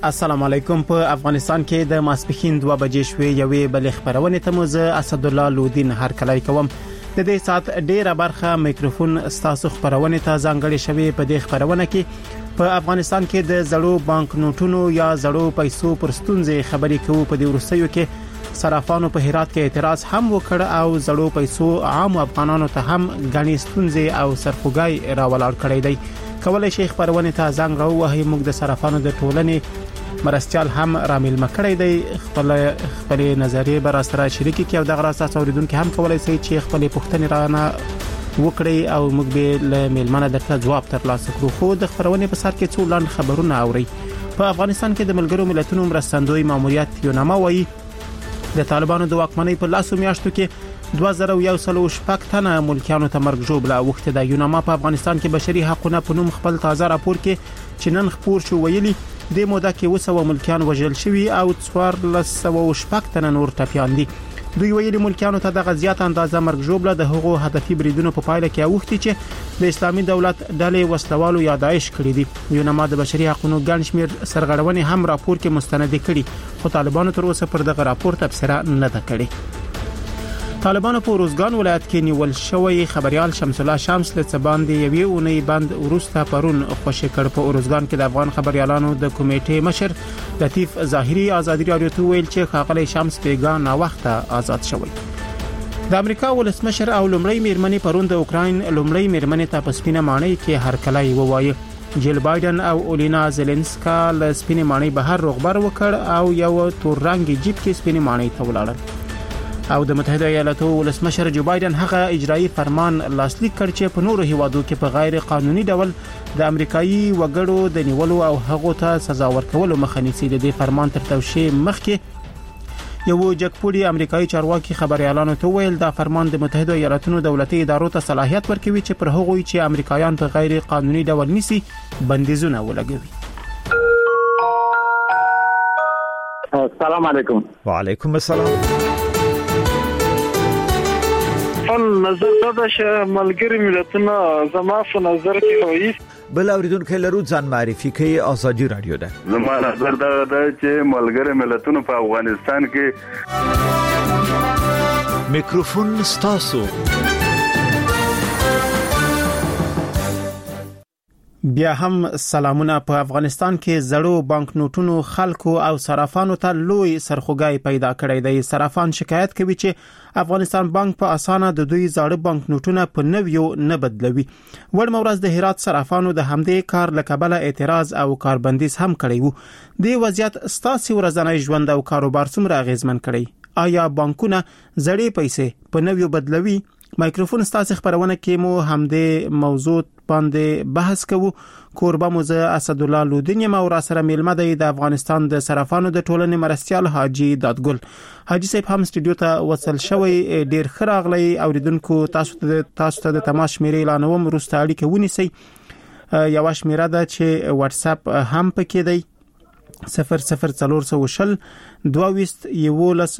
السلام علیکم. په افغانستان کې د ماسپښین 2 بجې شوې یوې بل خبرونه ته مو زه اسد الله لودین هرکلی کوم. د دې سات ډیره برخه میکروفون ستاسو خبرونه ته ځانګړې شوی. په دې خبرونه کې په افغانستان کې د زړو بانک نوټونو یا زړو پیسو پر ستونزې خبرې کوو. په دې ورسېو کې صرافانو په هرات کې اعتراض هم وکړ او زړو پیسو عام افغانانو ته هم غني ستونزې او سرخوږی راولاړ کړی دی. کولای شي خبرونه ته زنګ راوهي. موږ د صرافانو د ټولنې مرستيال هم رامل مکړی دی. خپل نظریه بر سره شریکي کې او د غراست اوریدونکو هم کولای شي چې خپل پوښتنې رانه وکړي او موږ به له میلمنه درته جواب ترلاسه کړو. خو د خبرونه په سر کې څو لاندې خبرونه اوري. په افغانستان کې د ملګرو ملتونو مرستندوی ماموریت یوناما وایي د طالبانو د واکمنۍ په لاسو میاشتو کې 2116 تنه ملکیانو ته مرګ ژوبله وخت د یوناما په افغانستان کې بشري حقوقونه په نوم خپل تازه راپور کې چې نن خبر شو ویلي د موده کې وسو ملکیان وژل شوی او 1416 تنه نور ټپيان دي. دوی ویلي ملکیانو ته د غزيات اندازه مرګ ژوبله د هغو هدفي بریدونو په پایله کې اوختي چې د اسلامي دولت ډلې وسلوالو یا داعش کړی دي. یوناما د بشري حقوقو ګڼ شمېر سرغړونې هم راپور کې مستند کړي خو طالبانو تر اوسه پر دغه راپور تبصره نه ده کړې. طالبانو په روزګان ولایت کې نیول شوی خبريال شمس الله شمس له څباندې یوې اونۍ بند ورسته پرون خوشی کړ. په روزګان کې د افغان خبريالانو د کمیټې مشر لطیف ظاهری ازادي رادیو ته ویل چې خاغلی شمس بیګا نا وخته آزاد شوی. د امریکا ولسمشر او لومړی میرمنې پرون د اوکراین لومړی میرمنې ته په سپینه ماڼۍ کې هرکلی ووایي. جیل بایدن او اولینا زيلنسکا له سپینه ماڼۍ بهر رغبر وکړ او یو تور رنگي جیب کې سپینه ماڼۍ ته ولاړل. او د متحده ایالاتو ولسمشر جو بایدن هغه اجرایی فرمان لاسلیک کړ چې په نورو هیوادو کې په غیر قانوني ډول د امریکایي وګړو د نیولو او هغو ته سزا ورکولو مخه نیسي. د دې فرمان تر توشیح مخکې یو جګپوړي امریکایي چارواکي خبريالانو ته ویل دا فرمان د متحده ایالاتو دولتي ادارو ته صلاحیت ورکوي چې پر هغوی چې امریکایان په غیر قانوني ډول نیسي بندیزونه ولګوي. السلام علیکم. وعلیکم السلام. نظر دا چې ملګری ملتونه زما په نظر کې وایي بل اوریدونکو لرو ځان معرفي کوي. ازادي رادیو ده. زما نظر دا چې ملګری ملتونه په افغانستان کې میکروفون ستاسو. بیا هم سلامونه. په افغانستان کې زړو بانک نوټونو خلکو او صرافانو ته لوی سرخوږی پیدا کړی دی. صرافان شکایت کوي چې افغانستان بانک په اسانه د دوی زړو بانک نوټونه په نویو نه بدلوي. ورمه ورځ د هرات صرافانو د همدې کار لکبله اعتراض او کاربندیز هم کړی وو. د وضعیت ستاسو ورځنی ژوند او کاروبار څومره اغیزمن کړی؟ آیا بانکونه زړې پیسې په نویو بدلوي؟ مایکروفون ستاسو خبرونه کې مو همدې موضوع باندې بحث کوو. کوربه مو زه اسد الله لودین یم او را سره میلمه دی د افغانستان د صرافانو د ټولنې مرستيال حاجی دادګل. حاجی صاحب هم سټوډیو ته وصل شوی. ډیر خراغلی اوریدونکو تاسو ته د تماس شمیرې اعلانوم وروسته اړیکه ونیسئ. یو شمیره ده چې واتس اپ هم پکې دی 0040 22 11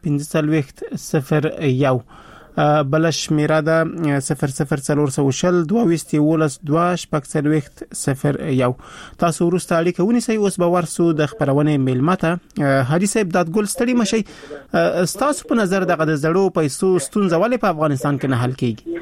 2 بل شمیره ده 0040 22 11 2 تاسو ورسته اړیکه ونیسئ. اوس به ورسو د خبرونه میلمته. حاجی صاحب دادګل ستړي مشي. تاسو په نظر دغه د زړو پیسو ستونزه ولې په افغانستان کې نه حل کیږي؟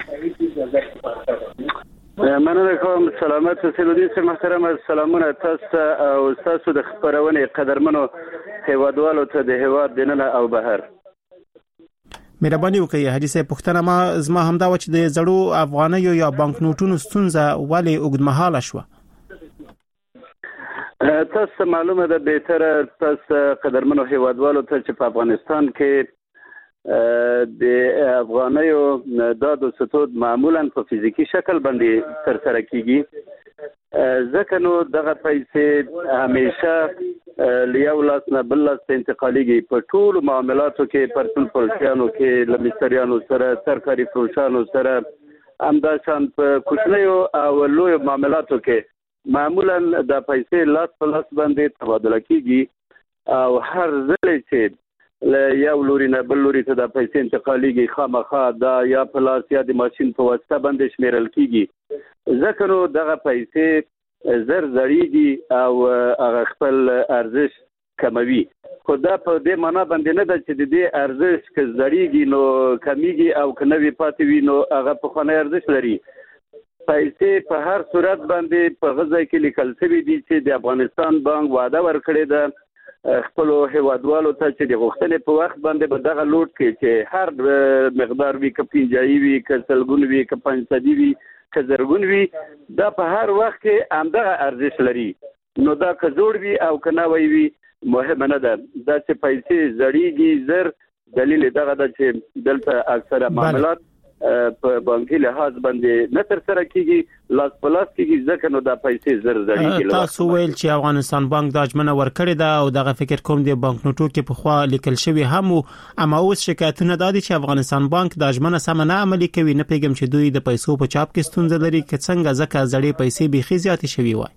مننه کوم. سلامات سیدودین سره محترم سلامونه تاسو او تاسو د خبرونه قدرمنو هیوادوالو ته د هیواد دننه او بهر. مهرباني وکړئ حاجی صاحب. پښتنه ما زما همدا و چې د زړو افغانیو یا بانک نوټونو ستونزه ولې اوږدمهاله شوه؟ تاسو معلومه ده بهتره تاسو قدرمنو هیوادوالو ته چې په افغانستان کې د افغانیو داد او ستود معمولا په فزیکی شکل باندې ترسره کیږي. ځکه نو دغه پیسې همیشه لیاو لاس نه بل لاس انتقالیږي. په ټولو معاملاتو کې پرسنل پروشانو کې لمستریانو سره سرکاري پروشانو سره همداشان په کوچنیو او لویو معاملاتو کې معمولا د پیسې لاس په لاس باندې تبادله کیږي او هر ځل چې یو لوري نه بل لوري ته د پیسې انتقالیږي خامخا دا یا په لاس یا د ماشين په واسطه باندې شمیرل کیږي. ځکه نو دغه پیسې زر زړیږي او هغه خپل ارزش کموي. خو دا په دې معنا باندې نه ده چې د دې ارزش که زړیږي نو کمیږي او که نوی پاتې وي نو هغه پخوانی ارزش لري. پیسې په هر صورت باندې په غځای کې لیکل شوي دي چې د افغانستان بانک وعده ورکړې ده خپلو هیوادوالو ته چې د غوښتنې په وخت باندې به دغه لوډ کړي چې هر مقدار وي، که 50 وي، که سلګون وي، که 500 وي، که زرګون وي، دا په هر وخت کې همدغه ارزش لري. نو دا که جوړ وي او که نوی وي مهمه نه ده. دا چې پیسې زړیږي زر دلیل دغه ده چې دلته اکثره معاملات په بانکي لحاظ باندې نه تر سره کیږي، لاس په لاس کیږي، ځکه نو دا پیسې زر زړیږي. تاسو ویل چې افغانستان بانک د اجمنه ورکړی دا او دغه فکر کوم د بانک نوټو کې په خوا لیکل شوی هم، اما اوس شکایتونه دادي چې افغانستان بانک د اجمنه سم نه عملي کوي. نه پیګم چې دوی د پیسو په چاپ کې ستونزه لري که څنګه، ځکه زړې پیسې به خزياتي شوی وای.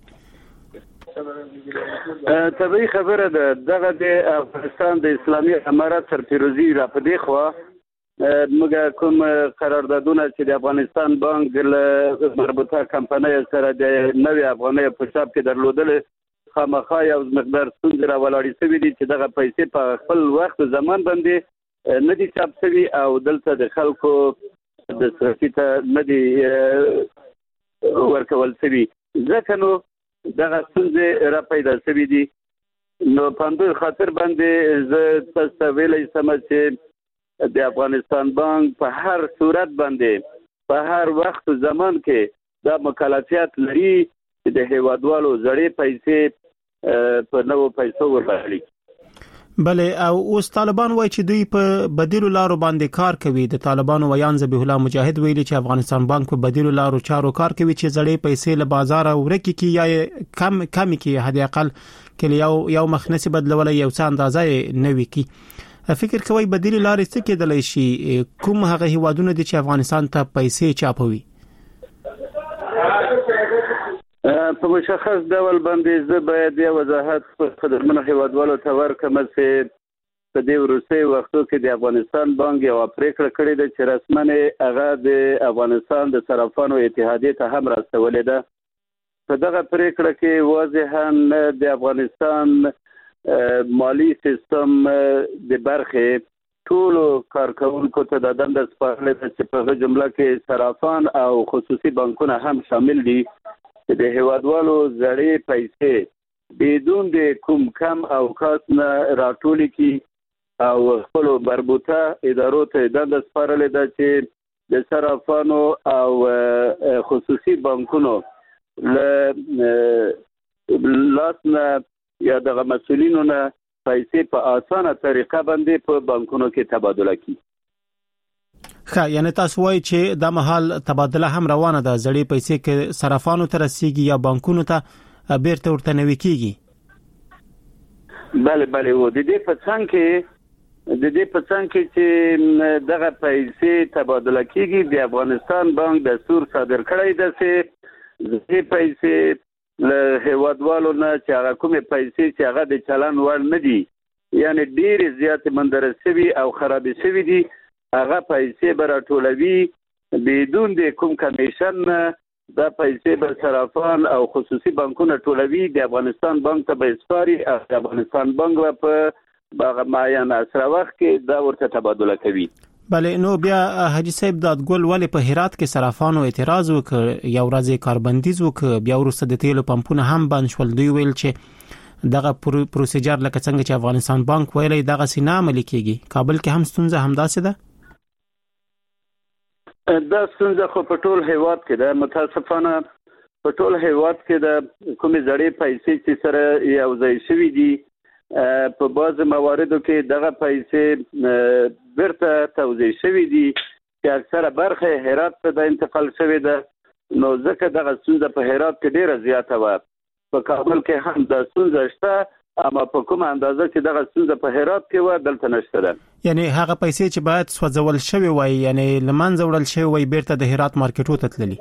طبیعي خبره ده. دغه د افغانستان د اسلامي امارات سرپیروزي را پدې خوا موږ کوم قراردادونه چې د افغانستان بانک له مربوطه کمپنۍ سره د نوې افغانۍ په چاپ کې درلودل خامخا یو مقدار ستونزې راولاړې شوي دي چې دغه پیسې په خپل وخت زمان باندې نه دي چاپ شوي او دلته د خلکو د صرفي ته نه دي ورکول شوي، ځکه نو دغه ستونزې را پیدا شوي دي. نو په همدې خاطر باندې زه تاسو ته ویلی شم چې د افغانستان بانک په هر صورت باندې په هر وخت زمان کې دا مکلفیت لري چې د هیوادوالو زړې پیسې په نوو پیسو وربدلي. بله، او اوس طالبان وایي چې دوی په بدیلو لارو باندې کار کوي. د طالبانو ویان ذبیح الله مجاهد ویلي چې افغانستان بانک په بدیلو لارو چارو کار کوي چې زړې پیسې له بازار ورکي کی یا کم کی، حد اقل کې یو مخنسي بدلول یو څه اندازې نوي کی. فکر کوي بدیلو لارې څه کېدلی شي؟ کوم هغه هیوادونه دي چې افغانستان ته پیسې چاپوي؟ په مشخص ډول باندې زه باید یو وضاحت په خدمتونو هیوادوالو ته ورکړم چې په دې وروستي وختو کې د افغانستان بانک یو پریکړه کړې ده چې رسمنه هغه د افغانستان د صرافانو اتحادیې ته هم راستولې ده. په دغه پریکړه کې واضحاً د افغانستان مالی سیستم د برخې ټولو کارکونکو ته د دنده سپارلې ده چې په جمله کې صرافان او خصوصي بانکونه هم شامل دي چې د هیوادوالو زړې پیسې بدون د کوم کم او کاس نه راټولې کی او خپل مربوطه ادارو ته دنده سپارلې ده چې د صرافانو او خصوصي بانکونو لاسنه یا دغه مسؤلینو نه پیسې په اسانه طریقه باندې په بانکونو کې تبادله کی. یعنی تاسو وایي چې د مهال تبادله هم روانه ده، زړې پیسې کې صرافانو ته رسیږي یا بانکونو ته بیرته ورته نوي کیږي. بله و د دې په څنګ کې چې دغه پیسې تبادله کیږي د افغانستان بانک دستور صادر کړی ده چې زړې پیسې له هیوادوالو نه چې هغه کومې پیسې چې هغه د چلن وړ نه دي یعنی ډېرې زیاتې مندرج شوي او خرابې شوي دي، هغه پیسې به راټولوي بدون د کوم کمیشن نه. دا پیسې به صرافان او خصوصي بانکونه ټولوي، د افغانستان بانک ته به سپاري او د افغانستان بانک به په معین اسره وخت کې دا ورته تبادله کوي. بله، نو بیا حاجی صاحب دادګل ولې په هرات کې صرافانو اعتراض وکړ، یو ورځ کاربندیز وکړ، بیا وروسته د تیلو پمپونه هم بند شول. دوی ویل چې دغه پروسیجر لکه څنګه چې افغانستان بانک ویلي دغه سینه عملي کیږي. کابل کې هم ستونزه همداسې ده. دا ستونزه خو په ټول هیواد کې ده، متاسفانه په ټول هیواد کې ده. کومې زړې پیسې چې سره یو ځای شوي دي په بعض مواردو کې دغه پیسې بیرته توزیع شوي دي چې اکثره برخه هرات ته د انتقال شوي ده. نو ځکه دغه ستونزه په هرات کې ډیره زیاته وه. په کابل کې هم د ستونزه شته، اما په کومه اندازه چې دغه ستونزه په هرات کې وه دلته نشته ده. یعنی هغه پیسې چې باید سوځول شوي وای، یعنی لمنځه وړل شوي وای، بیرته د هرات مارکیټو ته تللي.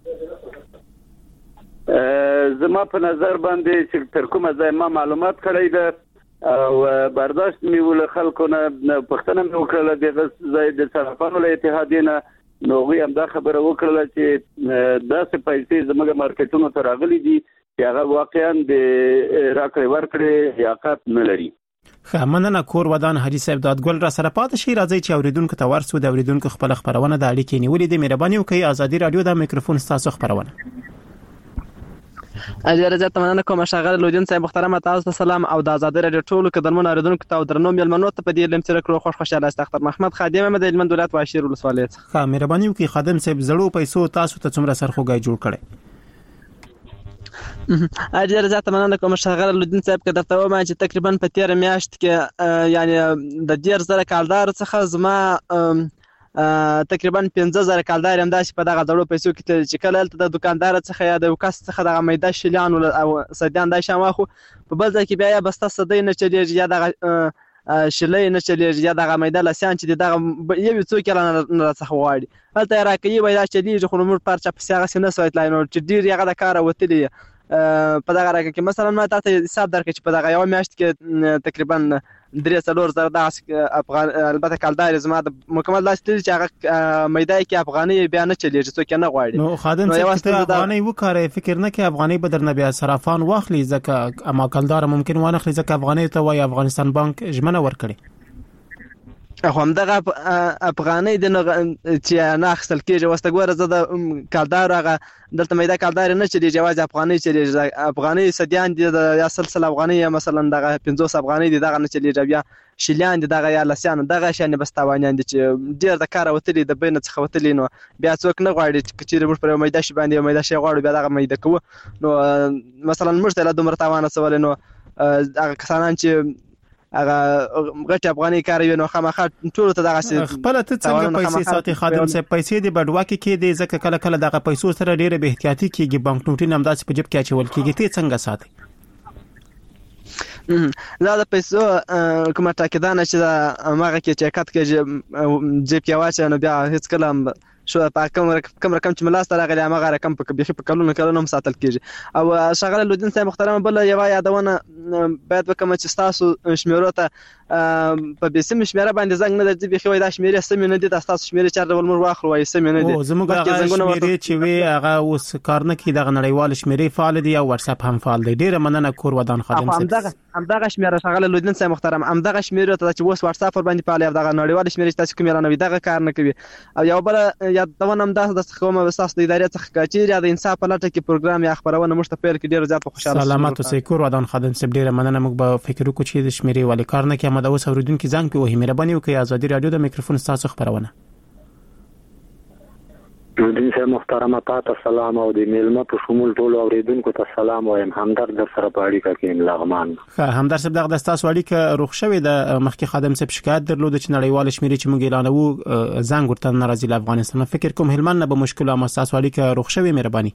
زما په نظر باندې چې تر کومه ځای ما معلومات کړی ده او برداشت مې ول خلکو نه پښتنه مې وکړه د ځای د صرافانو له اتحادیې نه، نو هغوی هم دا خبره وکړله چې داسې پیسې زموږ مارکیټونو ته راغلي دي چې هغه واقعا د راکړې ورکړې لیاقت نه لري. مننه کور ودان حاجی صاحب دادګل را سره پات شي. راځي چې اوریدونکو ته ورسو د اوریدونکو خپل خبرونه د اړیکې نیولې د مهرباني وکړئ. ازادي رادیو د میکروفون تاسو خبرونه. اجازه زه تمنه کوم شاغل لودین صاحب محترم تاسو ته سلام او د ازادي رادیو ټولو قدرمن اوریدونکو ته درنو ملمنو ته په دې لم سره کړو خوشاله است. اختر محمد خادم مې د علم دولت واشیر ولسوالیت. ښه مهرباني وکړئ خادم صاحب زړو پیسو تاسو ته څومره سرخوږی جوړ کړي؟ اجازه زه تمنه کوم شاغل لودین صاحب که درته وایم چې تقریبا په 13 میاشت کې یعنی د 10000 کالدار څخه زما تقریبا 15000 کالدار هم داسې په دغه ډول پیسو کې چې کله د دکاندار څخه یا د وکاس څخه دغه میده شلیان او سديان د شماخو په بل ځای کې بیا بسته سدي نه چلیږي یا دغه شلې نه چلیږي یا دغه میده لسان چې دغه یو څو کله نه څخه واړي هلته راکې وای دا چلیږي خو نور پارچه په سیاغه سینه سویت لاینو چې ډیر یغه د کار وتلی په دغه راکې کې مثلا ما ته حساب درکې چې په دغه یو میاشت کې تقریبا 3-4 زره افغان البته کالدار زما د مکمل داسې چې هغه میدای کې افغاني بیا نه چلیږي څوک نه غواړي. نو خادم څه افغاني وکړي فکر نه کې افغاني بدرنه بیا صرافان واخلي ځکه اما کالدار ممکن وانه خلي ځکه افغاني ته وای افغانستان بانک ژمنه ورکړي. خو همدغه افغاني د چې نه اخیستل کېږي واستګوره زه د کالدار هغه دلته میده کالدار نه چلیږي جواز افغاني چلیږي افغاني سديان دي یا سلسله افغاني مثلا دغه 50 افغاني دي دغه نه چلیږي بیا شلیان دي دغه یا لسیان دغه شان بس تاوانیان دي چې ډیر د کار وتلی د بین څخه وتلی نو بیا څوک نه غواړي چې چیرې موږ پر میده شي باندې میده شي غواړو بیا دغه میده کوو نو مثلا موږ ته له دومره تاوان سوال نو هغه کسانان چې هغه غټ افغاني کار یو نو خامخا ټول ته دغه خپل ته څنګه پیسې ساتي خادم صاحب پیسې د بډواکي کې د ځکه کله کله دغه پیسو سره ډیره به احتیاطي کیږي بانک نوټونه هم داسې په جیب کې اچول کیږي ته څنګه ساتي؟ دا د پیسو کومه تاکیدانه چې دا ماغه کې چکات کې جیب کې واچ نو بیا هیڅ کلام شو په کوم رقم چې ملاست راغلی هغه رقم په بيخي په کلونو ساتل کیږي او شغله لودین صاحب محترم بل یو یادونه باید وکم چې تاسو شمیرو ته په بسم شمیره باندې زنګ نه درځي بيخي وای دا شمیره سم نه دي تاسو شمیره چر ډول مور واخلو وای سم نه دي زموږ شمیره چې وی هغه اوس کار نه کی دغه نړیوال شمیره فعال دي او واتس اپ هم فعال دي ډیره مننه کور ودان خادم صاحب همدغه شمیره شغله لودین صاحب محترم همدغه شمیره ته چې اوس واتس اپ باندې فعال دغه نړیوال شمیره تاسو کوم نه دغه کار نه کوي او یو بل یا دونه هم د کومه وساس د ادارې څخه کچیر یا د انصاف په لټه کې پروګرام یا خبرونه مشتپل کې ډیر زیات خوشاله سلامات اوسئ کور ودان خادم صاحب ډیر مننه موږ به فکر وکړو چې د شمیرې والي کار نه کې مده اوس اوریدونکو ځان په وهمه مهرباني وکړئ ازادي رادیو د میکروفون تاسو خبرونه. لودین صاحب محترم تاسو سلام او د میلمه په شمول ټول اوریدونکو ته سلام وایم. همدرد در سره په اړیکه کې لغمان. همدرد صاحب دغه تاسو اړیکه روخ شوې د مخکې خادم صاحب شکایت درلود چې نړیوال شمیرې چې موږ اعلانوو زنګ ورته ناراضي له افغانستان فکر کوم هلمند نه به مشکل او تاسو اړیکه روخ شوې مهرباني.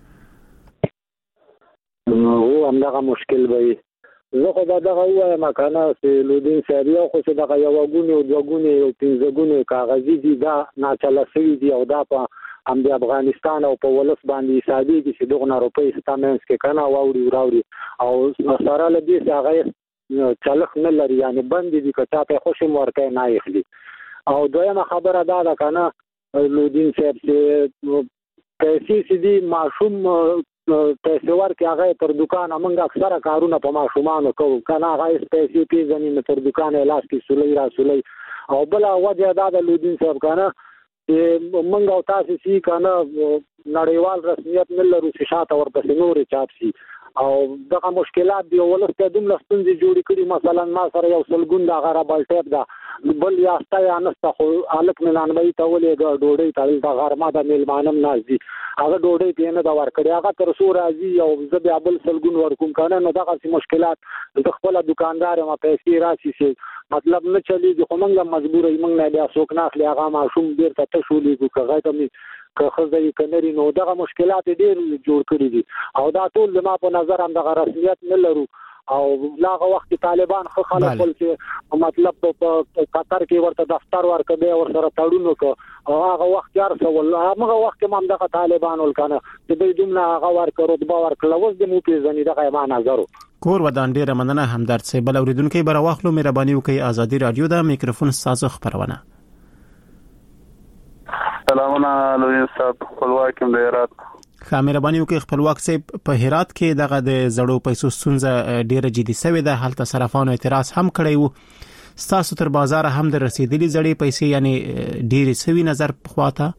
نو همدغه مشکل به زه خو دغه وایم کنه چې لودین صاحب یو خو دغه یو غونې او دوه غونې او پنځه غونې کاغذي دي دا ناچله شوي دي او دا په هم د افغانستان او په ولس باندې حسابي چې دغه روپۍ ستامنس کې کنه واوري او سره لدی چې هغه چلخ نه لري یعنی بند دي که چاته خوشم ورکه نه اخلي. او دویمه خبره دا ده کنه لودین صاحب چې پیسې سدي ماشوم پیسې ورکې هغه پر دکان موږ اکثره کارونه په ماشومانو کوو کنه هغه پیسې پیژنې پر دکان لاس کې سولې را سولې او بل وجه دا د لودین صاحب کنه موږ او تاسو سي کنه نړیوال رسمیت نه لرو چې شاته ورپسې نور چاپ سي او دغه مشکلات دی ولسته دومره ستونزې جوړې کړي مثلا ما سره یو سلګون د غربال ټیپ دا بل یاسته یا نسته خو الک ملانوي ته ولې ډوډۍ تل د غرمه د میلمانم نازي هغه ډوډۍ پینې دا ورکړي هغه تر سو راځي او زه بیا بل سلګون ورکوم کنه نو دغه مشکلات د خپل دکاندار ما پیسې راشي سي مطلب نه چلیږي خو موږ مجبور یو موږ نه بیا څوک نه اخلي هغه ماشوم ډیر ته تشولې کو کغه ته که خزې کنري نو دغه مشکلات ډیر جوړ کړی دي او دا ټول ما په نظر هم د رسمیت نه لرو او لاغه وخت طالبان خو خلک چې مطلب په قطر کې ورته دفتر ورکړي او سره تړونو کو او هغه وخت یار سوال هغه وخت ما دغه طالبان ولکنه چې دوی دومره هغه ورکړو د باور کلوز د مو پیژنې دغه ما نظر کور ودان ډیره مننه همدرد صاحب بل اوریدونکو بر واخلو مهرباني وکي ازادي رادیو د میکروفون تاسو خبرونه. سلامونه لوی صاحب خپلواکم د هرات مهرباني وکړئ خپلواک صاحب په هرات کې دغه د زړو پیسو ستونزه ډیره جدي شوې ده. هلته صرافانو اعتراض هم کړی وو. ستاسو تر بازار هم د رسیدلې زړې پیسې یعنی ډیره سوي نظر خواته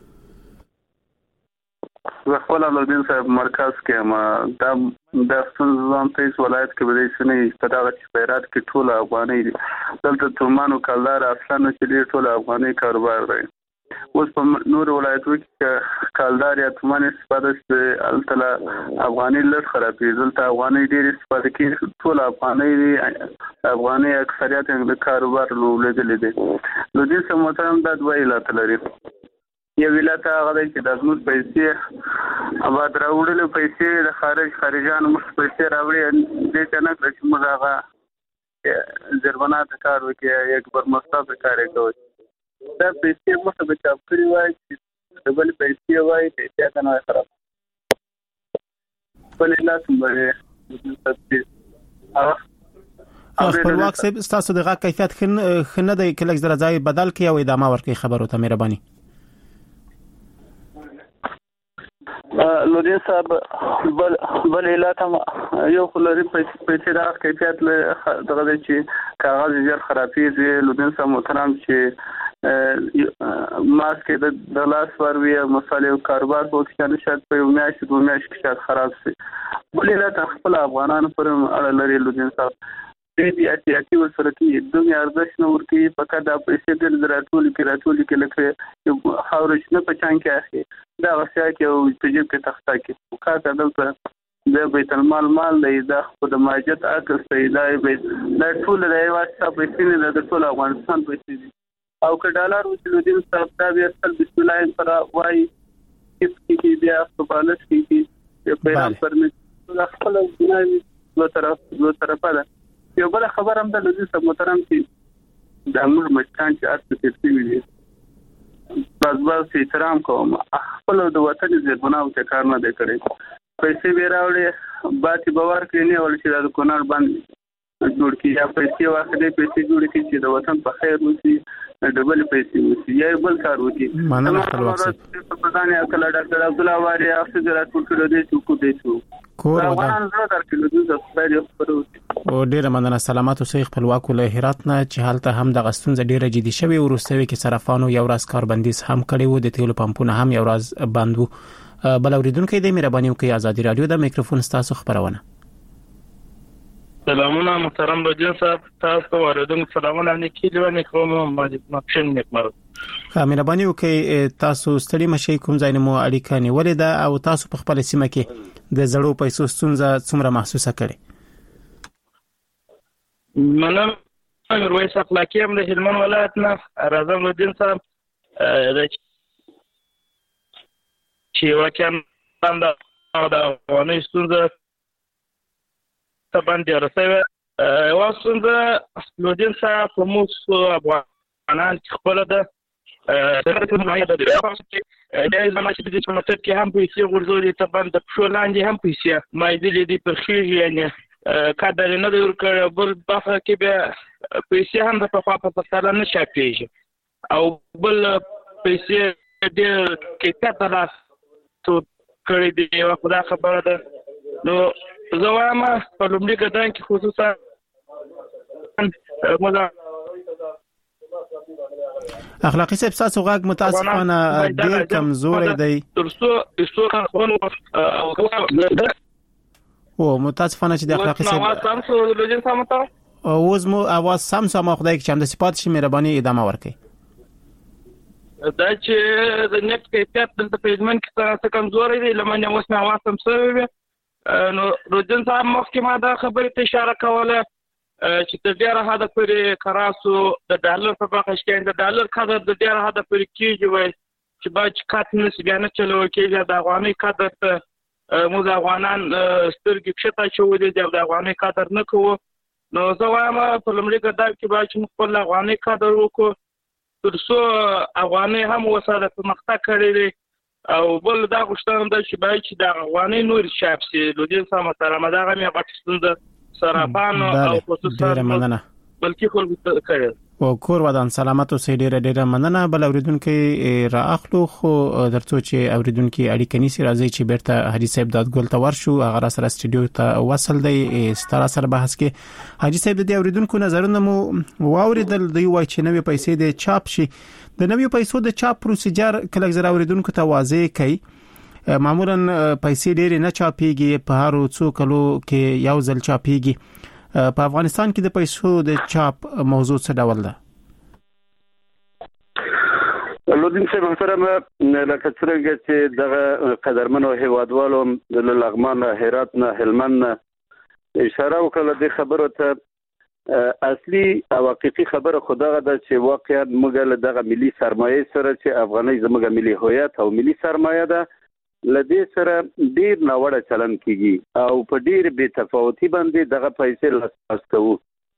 خپل لودین صاحب مرکز کې ما د ستونزان تیس ولایت کې بده سنې ستاره چې هرات کې ټول افغاني دلته ترمانو کلدار اصلا چې ټول افغاني کاروبار دی. اوس په نور ولایتو کې کلدار یا ترمان استفاده چې التلا افغاني لږ خرابې دلته افغاني ډېر استفاده کوي. ټول افغاني اکثریت د کاروبار لولې دي. لودین صاحب محترم د دوه علت لري. یو علت هغه دی چې د زموږ پیسې آباد راوړل پیسې د خارجانو مخ پیسې راوړي د څنګه چې موږ هغه ضربانات کار وکړي یک برمستاب کار کوي. دا پیسې مخه به چاپ کړی وای چې ډبل پیسې وای پیسې کنه خراب بلې لا څنګه خپلواک صاحب تاسو دغه کیفیت خنه د کلک زره ځای بدل کی او ادامه ورکړي خبرو ته مهرباني. لودین صاحب بل علت هم یو خلری پیسې د کیفیت له دغه چې کاغذ زیات خرابېږي. لودین صاحب محترم چې ماسک د لاس وروي مصالح او کاروبار په کې شاید په یو میاشت دوه میاشت کې شاید خراب شي. بل علت خپل افغانانو پر اړه لري. لودین صاحب دې احتیاطي ورسره کې دوه ارزښت نور کې پکې د پیسې د راتول کې لکه خاورش نه پچان کې اخی دا وسیا کې تجربه کې تخته کې وکړه دلته د بیت المال مال د خود ماجت عکس د ټول د واسطه پیسې نه د ټول افغانستان پیسې دي او که ډالر وسلودین صاحب دا بیا تل بسم الله سره وای کې بیا په بالښت کې پیغام پرمټ خپل جنایي دوه طرفه ده. یو بل خبر هم د لودین صاحب محترم چې د امر مشکان چې اصل ترتیب دي بس احترام کوم خپل د وطن زیربنا او کار نه دی کړی. پیسې بیراوړي باتی باور کوي نه ول چې د کونړ باندې جوړ کی یا پیسې واخلې پیسې جوړ کی چې د وطن په خیر وسی ډبل پیسې وسی یا بل کار وسی. مننه خپلواک صاحب په ځان یې کله ډاکټر عبد الله واری افسر راټول کړو دي چې کو دي چې کور او ډیره مننه. سلامات اوسئ خپلواک له هرات نه چې حالت هم د غستون ډیره جدي شوی ورسوي کې صرافانو یو راز کاربندیز هم کړی وو د تیلو پمپونه هم یو راز بند وو. بل اوریدونکو د مهرباني وکړئ آزادي رادیو د میکروفون تاسو خبرونه. سلامونه محترم لودین صاحب تاسو اوریدونکو سلامونه نیکی ونه کوم ماکشن نکمر. مهرباني وکړئ تاسو ستړي مشي کوم ځای مو اړیکه نیولې ده او تاسو په خپل سیمه کې د زړو پیسو ستونزه څومره محسوسه کړي؟ منم رويس اخلاقی هم د هلمند ولایت نه راځم لودین صاحب د چې واقعا د افغاني ستونزه ته باندې راځي واسطه لودین صاحب په موږ افغانان خپل د دغه نوعیت د زمانه چې د سمټ کې هم پیسې ورزولې ته باندې په لاندې هم پیسې مایدلې دي پر خېږي یعنی کډر نه دی ورکړ بل بافه کې به پیسې هم د په پاتاله نه شاپېږي او بل پیسې د کې کته راس تو کړې دی او خدا خبره ده نو زواما په لومړي ګدان کې خصوصا موږ اخلاقی صاحب تاسو غږ متاسفانه ډیر کمزوري دی ترڅو او متاسفانه چې د اخلاقی صاحب تاسو لوجین سمته اوس مو اواز سم خدای کې چې هم د صفات شي مهرباني ادامه ورکړئ. دا چې د نت کیفیت د پیژمن کې څه کمزوري دی لمنه اوس مې اواز سم سوي نو لوجین صاحب مخکې ما دا خبره ته اشاره کوله چې د ډیره حد پورې کراسو د ډالر په بخښ کې د ډالر قدر د ډیره حد پورې کېږي وای چې باج کات نه سګانه چلو کېږي د افغاني قدر ته موږ افغانان سترګې کښته چولې د افغاني قدر نه کوو نو زه وایم په لومړي ګډا کې باید چې خپل افغاني قدر وکړو ترڅو افغاني هم وساله مخته کړی او بل دا غوښتنه ده چې باید چې د افغاني نور شاپ سي لودین سم سره مداغه مې غټ ستونزه صرافانو او خصوصا ډیره مننه بلکې خلکو ته کړل. او کور ودان سلامت او ډیره مننه. بل اوریدونکو را اخلو خو درڅو چې اوریدونکو اړیکې نيسي راځي چې بیرته حاجی صاحب دادګل ته ورشو. هغه سره سټډیو ته وصل دی ستاره سره بحث کې. حاجی صاحب د اوریدونکو نظرونه مو واوریدل دی وای چې نوې پیسې د چاپ شي. د نوې پیسو د چاپ پروسیجر کله زره اوریدونکو ته واضح کړي. معمولا پیسې ډېر نه چاپيږي، په هر څو کلو کې یو ځل چاپيږي. په افغانستان کې د پیسو د چاپ موضوع څه ډول ده؟ لودین صاحب محترم، لکه څنګه چې دغه قدرمنو هیوادوالو د لغمان، هرات نه، هلمند اشاره وکړه د خبرو ته اصلي او حقيقي خبره خدغه ده چې واقعا موږ له دغه ملي سرمایه سره چې افغاني زموږ ملي هویت او ملي سرمایه ده لدې سره ډیر ناوړه چلن کیږي او په ډیر بې تفاوتي باندې دغه پیسې لاسپاس کوو.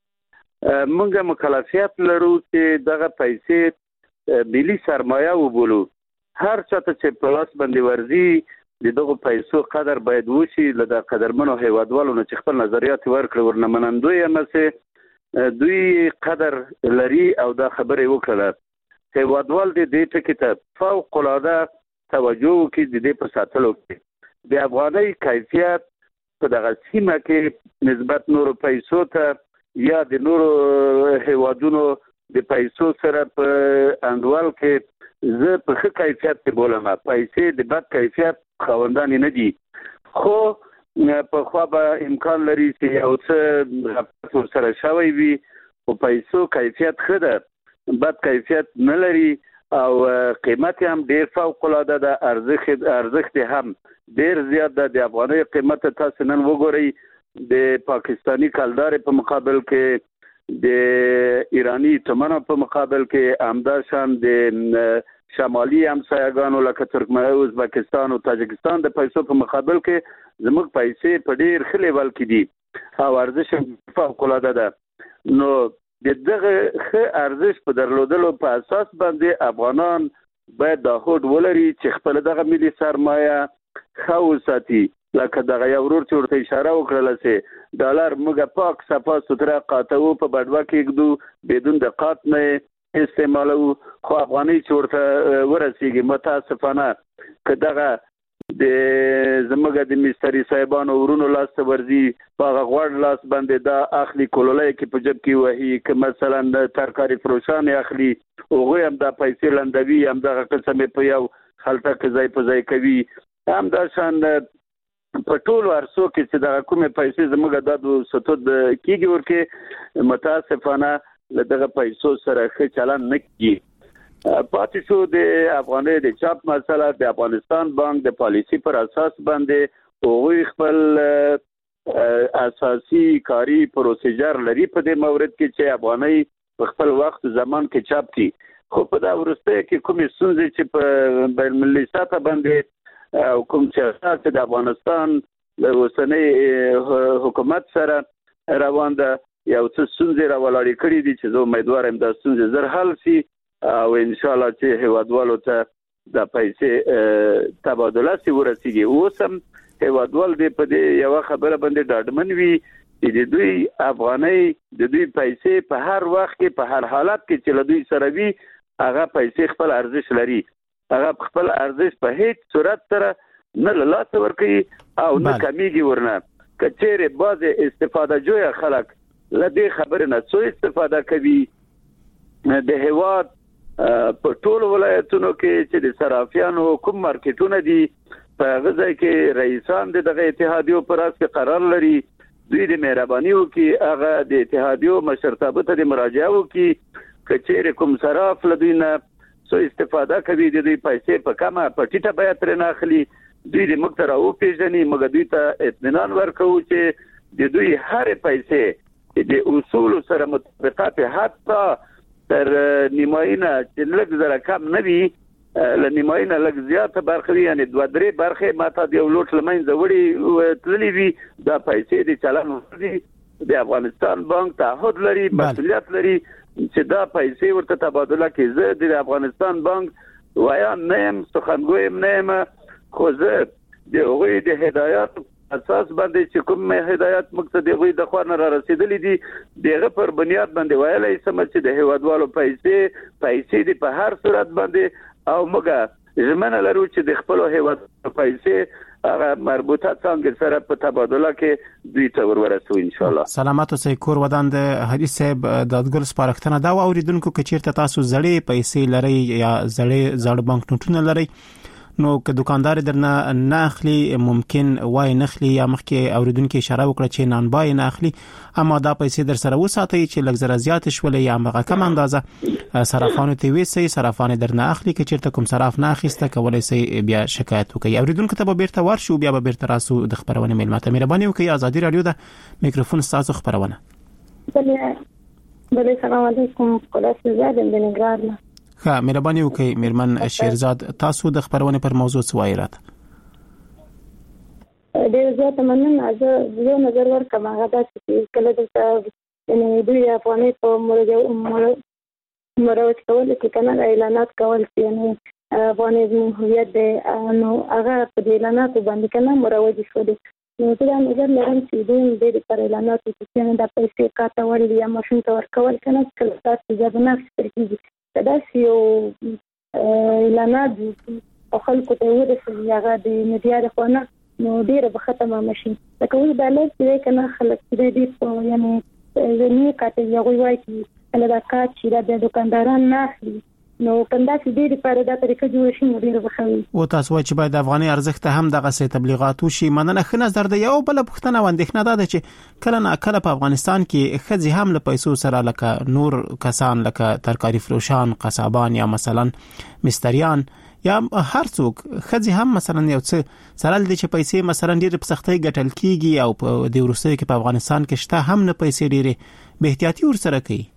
موږ مکلفیت لرو چې دغه پیسې ملي سرمایه وبولو. هر چاته چې په لاس باندې ورځي دغه پیسو قدر باید وشي. لدا قدرمنو هیوادوالو نه چې خپل نظریات ورکړي ورنه منندوی امسه دوی قدر لري او دا خبره وکړه هیوادوال دې ټکی ته فوق العاده توجه کوي د دې په ساتلو کې د افغاني کیفیت په دغه سیمه کې نسبت نورو پیسو ته یا د نورو هیوادونو د پیسو سره په انډول کې زه په ښه کیفیت کې بولم. پیسې د بد کیفیت خوندان نه دي، خو په خو به امکان لري چې یو څه سره شوی وي او پیسو کیفیت ښه ده، بد کیفیت نه لري او قیمت هم ډیر فوق العاده ده. ارزښت هم ډیر زیات ده. د افغاني قیمت تاسو نن وګورئ د پاکستانی کلدار په مقابل کې، د ایرانی تمنه په مقابل کې، همداشان د شمالي همسایگانو لکه ترکمنستان، ازبکستان او تاجکستان د پیسو په مقابل کې زموږ پیسې په ډیر ښه لیول کې دي او ارزښت فوق العاده ده. نو دغه ښه ارزښت په درلودلو په اساس باندې افغانان باید د هوډ ولري چې خپل دغه ملي سرمایه ښه وساتي. لکه دغه یو ورور چې ورته اشاره وکړله چې ډالر موږ پاک صفا سوتره قاطو په بډوا کې ګدو بدون د قات نه استعمالو، خو افغاني چې ورته ورسیږي متاسفانه که دغه د زموږ د مستری صاحبانو ورونو لاس ته ورځي په غوړ لاس باندې دا اخلي کولولای کې په جب کې وهي که مثلا ترکاری فروشان اخلي اوغه هم دا پیسې لندوي، هم دا قسمه په یو خلطه کې ځای په ځای کوي. هم دا شان په ټول ورسو کې چې دا کومه پیسې زموږ د ستود کېږي ورکه متاسفانه دغه پیسو سره ښه چلن نه کیږي. پاتې شو د افغاني د چاپ مسله د افغانستان بانک د پالیسی پر اساس باندې او خپل اساسي کاری پروسیجر لري په دې مورد کې چې افغاني په خپل وخت زمان کې چاپ کی. خو په دا ورسته کې کومې ستونزې چې په بین المللي سطح باندې کوم چې د افغانستان د اوسنۍ حکومت سره روان ده یو څه ستونزې راولاړې کړې دي چې زه امیدوار یم دا ستونزې زر حل شي او ان شاء الله چې هیوادوالو ته د پیسې تبادله سي ورسیږي. اوسم هیوادوال دې په دې یو خبره باندې ډاډمن وي چې د دوی افغاني د دوی پیسې په هر وخت کې په هر حالت کې چې له دوی سره وي هغه پیسې خپل ارزښت لري، هغه خپل ارزښت په هیڅ صورت سره نه له لاسه ورکوي او نه کمیږي ورنه. که چیرې بعضې استفاده جویه خلک له دې خبرې نه څو استفاده کوي د هیواد په ټول ولایتونو کې چې د صرافیانو کوم مارکیټونه دي په غځای کې رئیسان دغه اتحادیو پر اساس قرار لري، دوی د مهرباني وکي هغه د اتحادیو مشرتابه ته د مراجعه وکي. کچېره کوم صراف لدینه سو استفاده کوي د دې پیسې په کمه پټیټه بیات رنه اخلي، دوی د مقتره او پیژني موږ دوی ته اطمینان ورکو چې د دوی هر پیسې د اصول سره مطابقت حتی تر نیماینه چې لږ زره کم نه وي له نیماینه لږ زیاته برخه وي، یعنی 2-3 برخه ماته د یو لوټ لمنځه وړي تللی وي دا پیسې د چلن دي. د افغانستان بانک تعهد لري، مسؤلیت لري چې دا پیسې ورته تبادله کړي. زه د افغانستان بانک وایان نه یم، سخنګوی نه یم، خو زه د هغوی د هدایت اساس باندې چې کوم هدایت مقصد غوي د خوا نه را رسیدلې دي دغه پر بنیاد باندې ویلای سم چې د هیوادوالو پیسې دي په هر صورت باندې او موږ ژمنه لرو چې د خپل هیواد پیسې هغه مربوطه څنګه سره په تبادله کې دوی ته ورسو ان شاء الله. سلامات اوسئ. کور ودان د حدیث صاحب د ګل سپارښتنه دا اوریدونکو کې چیرته تاسو زړې پیسې لري یا زړ بانک نوټونه لري نو که دکاندار درنه نه اخلي ممکن وای نه اخلي یا مخکې اوریدونکو اشاره وکړه چې نن بای نه اخلي اما دا پیسې در سره وساتئ چې لږ زره زیات شولې یا هغه کم اندازه صرافانو ته ویسي صرافان درنه اخلي که چیرته کوم صراف نه اخیسته کولای سي بیا شکایت وکړي. اوریدونکو ته به بیرته ورشو بیا به بیرته راسو د خبرونه ملمته مهرباني وکړئ. آزادي رادیو د میکروفون تاسو خبرونه. بله سلام علیکم. خلاص زیاد د نگران ښه مهرباني وکړئ میرمن شیرزاد تاسو د خبرونه پر موضوع څه وایي راته؟ ډېر زیات مننه. زه یو نظر ورکړم هغه دا چې کله دلته دوی افغانۍ په مروج کول کې کنه اعلانات کول چې افغانۍ زموږ هویت دی نو هغه په دې اعلاناتو باندې کنه مروج شو دي نو دا نظر لرم چې دوی ډېر پر اعلاناتو چې دا پیسې کاته ول یا ماشوم ته ورکول کنه کله تاسو ځبنه سترګي دا یو اعلانات او خلکو ته ورسېږي هغه د میډیا د خونه نو ډیره به ختمه ماشي لکه اوس د لږ چې کنه خلک دې په یعنی زمي کاته یو وایي چې کله دا کار چې د دکانداران نه اخلي نو کنده چې دې لپاره دا طریقه جوړ شي نو ډیره بخوي او تاسو چې باید د افغاني ارزښت هم دغه سي تبلیغات وشي مننه ښه نظر دی. یو بل پښتنه وندښنه ده چې کله نه کله په افغانستان کې خځې هم له پیسو سره لکه نور کسان لکه ترکاری فروشان قصابان یا مثلا مستریان یا هر څوک خځې هم مثلا یو څه سره د چې پیسې مثلا ډېر په سختۍ ګټل کیږي او په د روسي کې په افغانستان کې شته هم نه پیسې ډېرې به احتیاطي ور سره کوي.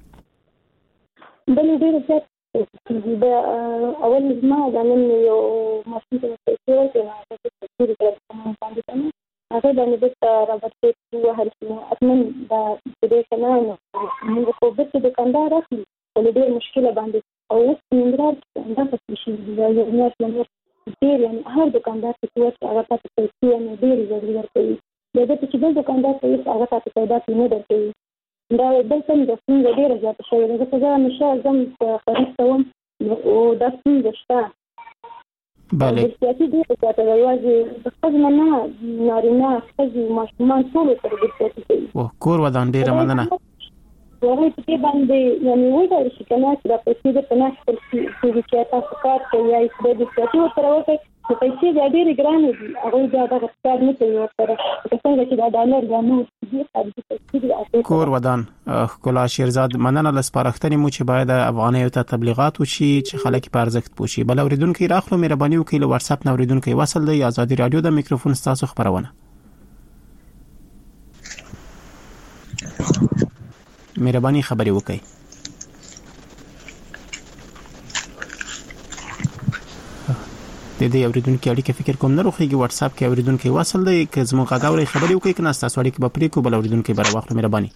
بل ډېر دا اول ما دا نن یو ماشین ته پیسې ورکړم چې د ټول باندې کنه هغه باندې د رابطې په هر څه اتمن دا دې کنه موږ په دې دکاندار اخلي ولې ډېر مشکله باندې او اوس موږ دا څه شي دا یو نه ډېر هر دکاندار چې ورته هغه ته پیسې نه ډېر ضروري ورکوي دا چې د دکاندار ته هغه ته پیدا نه درکوي دا بل څه د څنګه ډیره زیاته شوې ده چې دا نشه زم په خرید کوم او دا څنګه شته بله سیاسي ډیره زیاته ده یوازې د خځو نه نارینه ښځې ماشومان ټول سره د سیاسي کوي او کور ودان ډیره مننه هغه چې باندې یعنی وایي چې کنه چې دا پیسې د پناه خپل چې تاسو کار کوي یا د سیاسي سره وکړي چې پیسې د ډېر ګران دي هغه دا د اقتصاد نه کوي ورته څنګه چې دا ډالر یا نو کور ودان ښکلا شیرزاد مننه لسپارښتنې مو چې باید افغانیو ته تبلیغات وشي چې خلک په ارزښت پوښي. بل اوریدونکو راخلو مهرباني وکړئ له واتس اپ نه اوریدونکو وصل دی آزادي رادیو د میکروفون تاسو خبرونه مهرباني خبري وکړئ. د دې اوریدونکو اړیکه فکر کوم نه روخیږي واتس اپ کې اوریدونکو وصل دی که زموږ غاوري خبري وکړي کنه تاسو اړیکه په پریکو بل اوریدونکو بر واخلو مهرباني.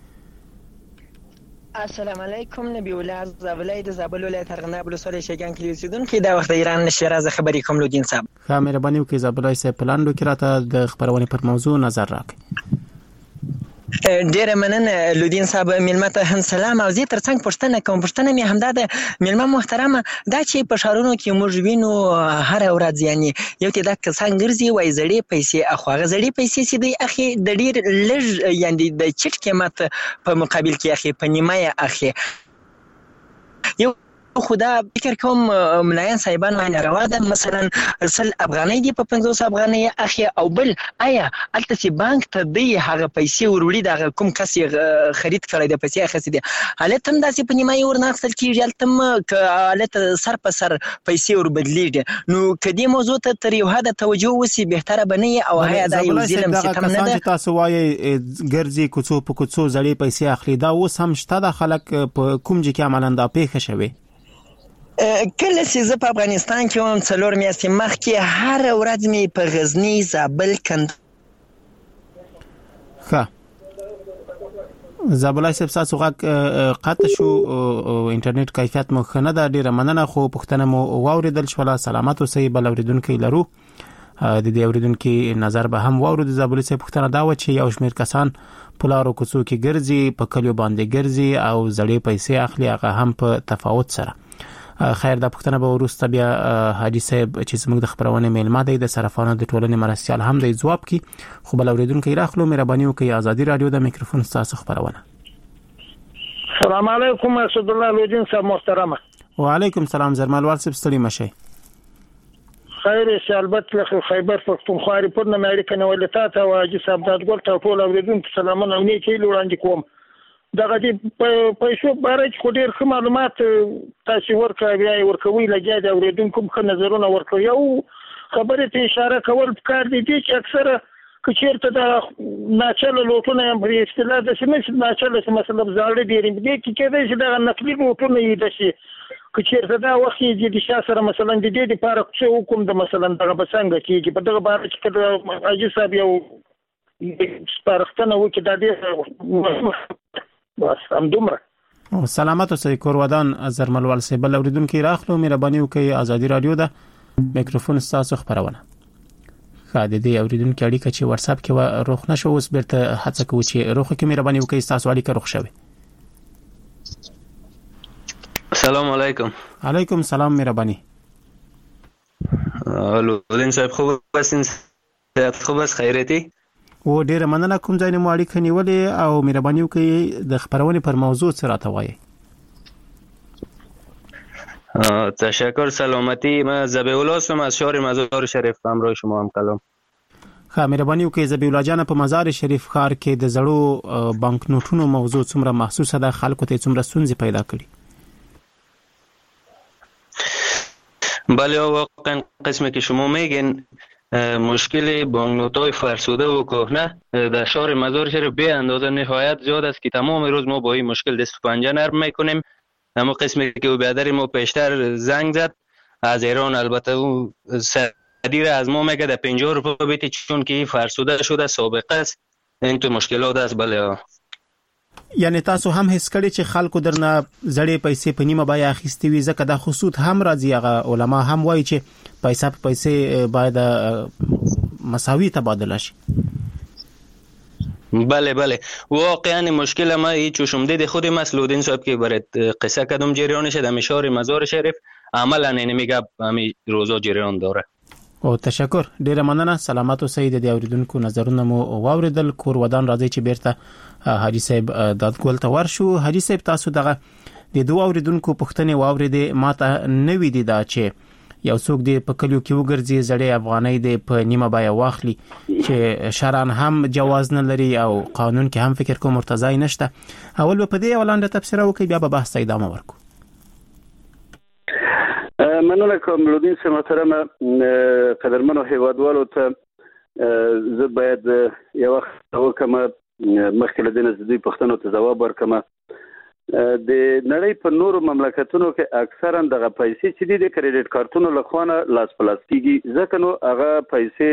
السلام علیکم نبی الله زابلای د زابل ولایت ارغنداب ولسوالۍ شګان کې اوسیدونکو دا وخت ایران شیراز خبري کوم لودین صاحب. ښه مهرباني وکړئ زابلای صاحب پلاندو کې راته د خبرونه پر موضوع نظر راکړئ. ډیره مننه لودین صاحب ملمت هم سلام او زه ترڅنګ پښتنه مې همدا د ملمه محترمه دا چې په شهرونو کې موږ وینو هر ورځ یعنی یو ته د کسان ګرځي وای زړې پیسې اخواغه زړې پیسې چې دی اخی د ډیر لږ یعنی د چټ قیمت په مقابل کې اخی په نیمه اخی یو خدا فکر کوم ملایان صاحبان باندې روا ده مثلا سل افغانۍ دی په 500 افغانۍ اخی او بل آیا الته چې بانک ته دی هغه پیسې وروړي دا کوم کس خرید کړی د پیسې اخیستي دي حالت هم داسې په نیمه ورناخل کیږي الته حالت سر په سر پیسې ور بدلیږي نو کدي موضوع ته تر یو حد توجه وسی بهتره بنئ او هيا دا یو ظلم ستم نه ده تاسو وایي ګرځي کوڅو په کوڅو زړې پیسې اخلي دا اوس هم شته د خلک په کوم ځای کې عملاً دا پیښه شوه کله چې زه په افغانستان کې وم 4 میاشتې مخکې هر ورځ مې په غزنی زابل کند ښه زابلای صاحب تاسو قطع شو انټرنیټ کیفیت مو خنه ده ډیره مننه خو پښتنه مو واوریدل شو سلامات اوسئ بل اوریدونکو لرو د دې اوریدونکو نظر به هم واورو. د زابل سه پښتنه دا و چې یو شمېر کسان په لارو کوڅو کې ګرځي، په کلیو باندې ګرځي او زړې پیسې اخلي، هغه هم په تفاوت سره. خیر دا پښتنه به ورسته بیا حاجی صاحب چې زموږ د خبرونه میلمه دی د صرافانو د ټولنې مرستيال هم د جواب کی خو بل اوریدونکو راخلو مهرباني وکړئ ازادي رادیو د میکروفون تاسو خبرونه. السلام علیکم اسد الله لودین صاحب محترمه. وعلیکم السلام زرمالوال صاحب ستړي مشه. خیر شه البته له خیبر پختونخوا ریپورت نه امریکا نه ولایت او حاجی صاحب دادګل ته ټول اوریدونکو سلامونه او نیکی وړاندې کوم. دغه دې پیسو باره خو ډېر ښه معلومات تاسو ورکوي بیا ورکوي لګیا د اوریدونکو ښه نظرونه ورکوي او خبرې ته اشاره کول پکار دي چې اکثره کچیرته د ناچله لوټونه هم په اصطلاح د سیمې ناچله مثلا زاړه ډېر دي چې دا چې د نقلي لوټونه یې د شي کچیرته دا وخت یې د شاسره مثلا د دې لپاره څه حکم د مثلا دغه بسنګ کېږي په دغه باره کې د حاجی صاحب یو سپارښتنه وکړي دا ډېر بس هم دومره. سلامت اوسئ کور ودان زرملوال صاحب اوریدونکو راخلو مهرباني وکړئ ازادي رادیو د میکروفون تاسو خبرونه. خاله دې اوریدونکو اړیکه چې واتس اپ کې روخ نشو اوس بیرته هڅه کوي چې روخ کې مهرباني وکړئ تاسو اړیکه روخ شوي. السلام علیکم. علیکم السلام مهرباني. لودین صاحب خوب هستین؟ خوب است خیرتی؟ و ډیره مننه کوم ځای نه مو اړیکه نیولې او مهرباني وکړئ د خبرونه پر موضوع څه راته وایي. تشکر سلامتی. من ذبیح الله هستم از شهر مزار شریف همراه شما هم کلام. خا مهرباني وکړئ ذبیح الله جان په مزار شریف ښار کې د زړو بانک نوټونو موضوع څومره محسوسه ده، خلکو ته څومره ستونزې پیدا کړي؟ بله واقعا قسمی که شما میگین مشکل بانکنوت‌های فرسوده و کهنه در شهر مزار شریف به اندازه نهایت زیاد است که تمام روز ما با این مشکل دست و پنجه نرم میکنیم. اما قسمی که بیادر ما پیشتر زنگ زد از ایران، البته او صدیر از ما میگه در 50 روپیه بیتی چون که فرسوده شده سابقه است. این تو مشکلات است. بله یعنی تاسو هم هیڅ کړي چې خلکو درنه زړې پیسې په نیمه بیا اخیستي وي ځکه د خصوص هم راځي. هغه علما هم وایي چې پیسې باید مساوي تبادله شي. بله واقعا مشکل ما هیچ چشم دید خود مسلودین صاحب که برات قصه کدوم جریان شد در شهر مزار شریف عملا نمیگه همین روزا جریان داره. او تشکر ډیره مننه. سلامات اوسئ. د اوریدونکو نظرونه مو واوریدل. کور ودان راځي چې بیرته حاجی صاحب دادګل ته ورشو. حاجی صاحب تاسو دغه د دوه اوریدونکو پوښتنې واوریدې، ماته نوې دي دا چې یو څوک دی په کلیو کې وګرځي زړې افغانۍ دی په نیمه بیا واخلي چې شرعاً هم جواز نه لري او قانون کې هم فکر کوم مرتضی نشته. اول په دې ولاندې تفسیر وکړي بیا به بحث ادامه ورکو. مننه کوم لودین صاحب محترمه. قدرمنو هیوادوالو ته زه باید یو وخت وکم مخکې له دې نه دوی پښتنو ته جواب ورکم. د نړۍ په نورو مملکتونو کې اکثرا دغه پیسې چې دي د کریډټ کارتونو لخوانه لاس پلاس کیږي ځکه نو هغه پیسې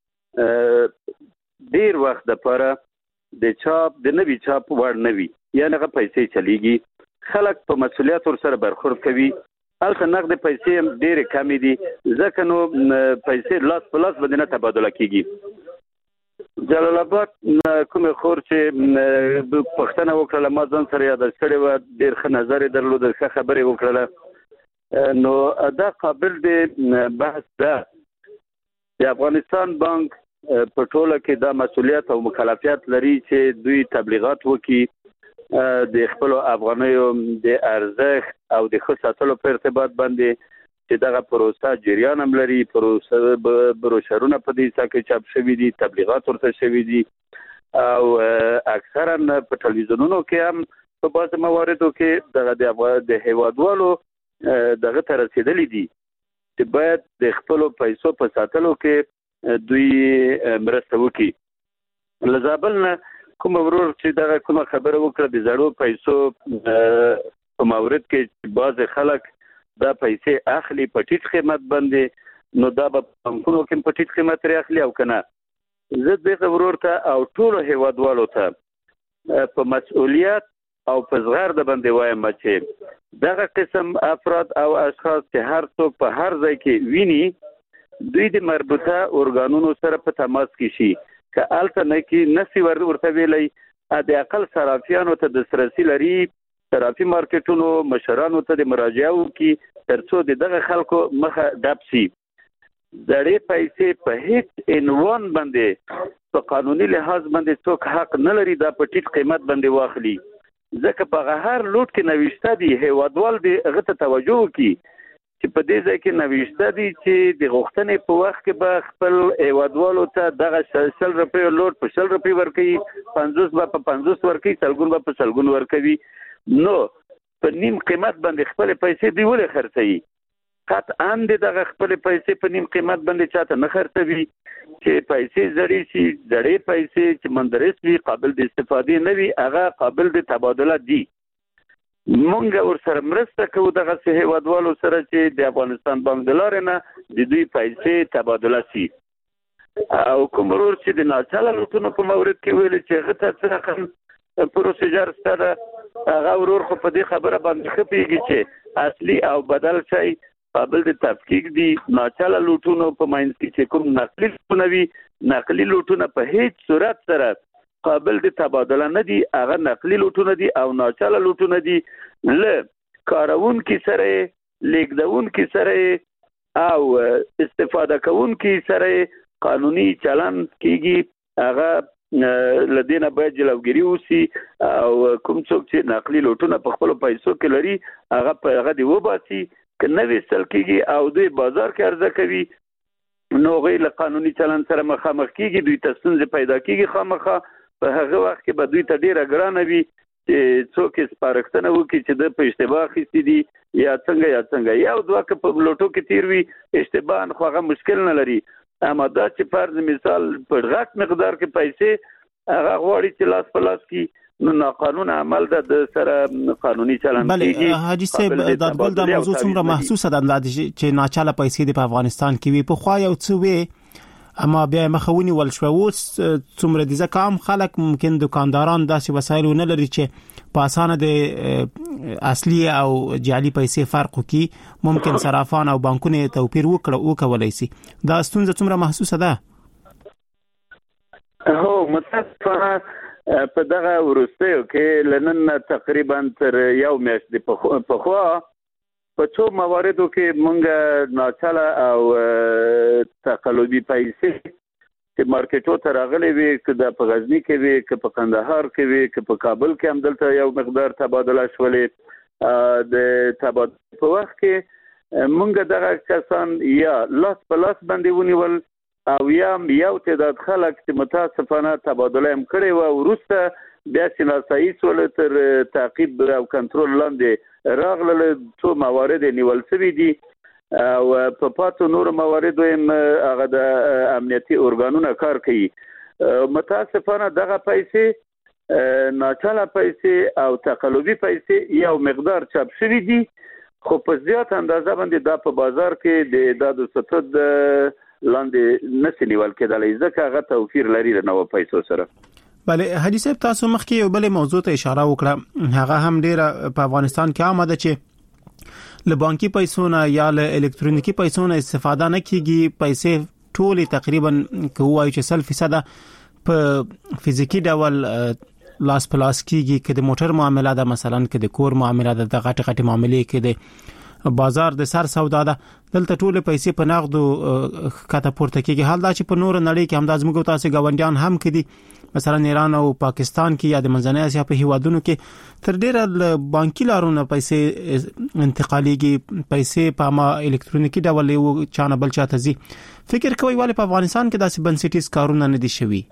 ډیر وخت لپاره د چاپ د نوي چاپ وړ نوي یعنی هغه پیسې چلیږي. خلک په مسولیت ور سره برخورد کوي. البته نقد پیسې هم ډېر کم دي ځکه نو پیسې لاس په لاس باندې تبادله کیږي. جلال آباد کوم خور چې پښتنه وکړه ما ځان سره یاد کړی و ډېر ښه نظر درلود ښه خبرې وکړه نو دا قابل دی بحث ده. د افغانستان بانک په ټوله کې دا مسولیت او مکلفیت لري چې دوی تبلیغات وکړي د خپل افغانیو د ارزښت او د ښه ساتلو په ارتباط باندې چې دغه پروسه جریان هم لري. بروشرونه په دې ځای کې چاپ شوي دي، تبلیغات ورته شوي دي او اکثرا په ټلویزیونونو کې هم په بعض مواردو کې د هیوادوالو دغه ته رسیدلی دي چې باید د خپل پیسو په ساتلو کې دوی مرسته وکړي. له زابل نه کوم ورور چې دغه کومه خبره وکړه د زړو پیسو په مورد کې بعض خلک دا پیسې اخلي په ټیټ قیمت باندې نو دا په بانکونو کې په ټیټ قیمت لري اخلي او کنه. زه دغه ورور ته او ټول هیوادوالو ته په مسؤلیت او په زغر د باندې وایم چې دغه قسم افراد او اشخاص چې هر څوک په هر ځای کې ویني دوی د مربوطه ارګانونو سره په تماس کې شي که الته نه کې نسی ورته ویلي د عقل صرافیانو ته د سرسي لري صرافي مارکیټونو مشرانو ته د مراجعه وکړي ترڅو دغه خلکو مخه ډب شي. زړې پیسې په هیڅ عنوان باندې په قانوني لحاظ باندې څوک حق نه لري دا په ټیټ قیمت باندې واخلي، ځکه په هر لوټ کې نوښته دي هیوادوال دې هغه ته توجه وکړي چې په دې ځای کې نوښته دي چې د غوښتنې په وخت کې به خپل هیوادوالو ته دغه 100 روپۍ لوټ په 100 روپۍ ورکوي، 50 به په 50 ورکوي، سلګون به په سلګون ورکوي. نو په نیم قیمت باندې خپل پیسې دی ولې خرڅوي؟ قطعا دغه خپل پیسې په نیم قیمت باندې چاته نه خرڅوي چې پیسې زړې شي، زړې پیسې چې مندرس وي، قابل د استفادې نه وي، هغه قابل د تبادله دي. مونږ ورسره مرسته کوو دغه هیوادوالو سره چې د افغانستان بانک د لارې نه د دوی پیسې تبادله شي. او کوم ورور چې د ناچاله لوټونو په مورد کې ویل چې هغه ته څه پروسیجر سره هغه ورور خو په دې خبره باندې خپېږي چې اصلي او بدل شي قابل د تفکیک دي. ناچاله لوټونو په ماینس کې چې کوم نقلي لوټونه وي، نقلي لوټونه په هیڅ صورت سره قابل د تبادله نه دي، هغه نقلي لوټونه دي او ناچاله لوټونه دي. له کارونکي سره لیږدونکي سره او استفاده کوونکي سره قانوني چلن کیږي، هغه لدینه باید جلوګیری وسی او کوم څوک چې نقلي لوټونه په خپل پیسو کې لري هغه په هغه دی وباسي که نوې سل کېږي او دوی بازار کې عرضه کوي نو غیر له قانوني چلن سره مخامخ کېږي، دوی ته ستونزې پیدا کېږي. خامخا په هغه وخت کې به دوی ته ډېره ګرانه وي چې څوک یې سپارښتنه وکړي چې د په اشتباه اخیستي دي یا څنګه یو دوه که په لوټو کې تیر وي اشتباه خو هغه مشکل نه لري. اما دا چې فرض مثال په غټ مقدار کې پیسې هغه غواړي چې لاس په لاس کې نو ناقانون عمل د سره قانوني چلن کیږي. بله حاجی صاحب دا ټول د موضوع څومره محسوسه ده چې ناچاله پیسې په افغانستان کې وي؟ په خو یو څه وي اما بیا مخونی ول شو اوس څومره دي ځکه عام خلک ممکن دکانداران داسې وسایل نه لري چې په اسانه د اصلي او جعلي پیسې فرق وکړي، ممکن صرافان او بانکونه توپیر وکولای شي. دا ستونزه څومره محسوسه ده؟ هو متاسفانه په دغه وروستیو کې لنن تقریبا تر یو میاشت په خوا په څو مواردو کې مونږ ناچاله او تقلبي پیسې چې مارکیټو ته راغلي وي، که د په غزني کې وي، که په قندهار کې وي، که په کابل کې هم دلته یو مقدار تبادله شولې. د تبادله په وخت کې مونږ دغه کسان یا لاس په لاس باندې ونیول او یو تعداد خلک چې متاسفانه تبادله هم کړې وه، وروسته بیا چې ناسایي سول تر تعقیب او کنټرول لاندې راغلل، څو موارد نیول شوي دي او په پاتو نورو مواردو هم هغه د امنیتي ارګانونه کار کوي. متاسفانه دغه پیسې ناچاله پیسې او تقلبي پیسې یو مقدار چاپ شوي دي، خو په زیات اندازه باندې دا په بازار کې د اعداد و ستد لاندې نشي نیول کېدلی ځکه هغه توفیر لري د نوو پیسو سره. بله حاجی صاحب تاسو مخکې یو بل موضوع ته اشاره وکړه، هغه هم ډیره په افغانستان کې عامه ده چې له بانکي پیسو نه یا له الکترونیکي پیسو نه استفاده نه کیږي. پیسې ټول تقریبا کوي چې 100% په فزیکی ډول لاس په لاس کیږي، که د موټر معاملات ده، مثلا که د کور معاملات ده، د غټ معاملې کې د بازار د سر سودا ده، دلته ټول پیسې په نقدو کته پورته کیږي. حال دا چې په نور نړۍ کې هم د ازمګو تاسو غونډیان هم کړي، مثلا ایران او پاکستان کې یا د منځنۍ اسیا په هیوادونو کې تر ډیره بانکي لارونه پیسې انتقالېږي، پیسې په ما الکترونیکي ډول یو چانه بل چاته ځي. فکر کوي ولې په افغانستان کې داسې بنسټیز کارونه نه دي شوي؟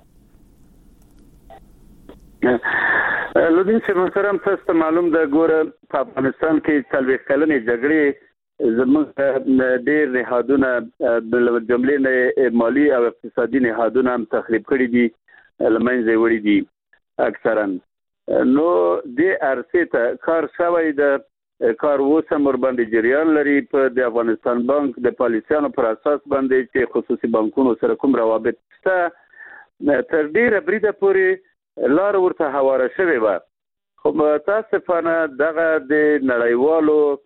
لودین چې محترم تاسو ته معلوم ده، ګوره په افغانستان کې 40 کلنې جګړې زموږ ډېر نهادونه د جملې نه مالی او اقتصادي نهادونه هم تخریب کړي دي، لمنځه وړي دي اکثرا. نو د ارسې ته کار شوی د کار اوس هم ورباندې جریان لري په د افغانستان بانک د پالیسیانو پر اساس باندې چې خصوصي بانکونو سره کوم روابط شته تر ډیره بریده پورې لار ورته هواره شوې وه، خو متاسفانه دغه د نړیوالو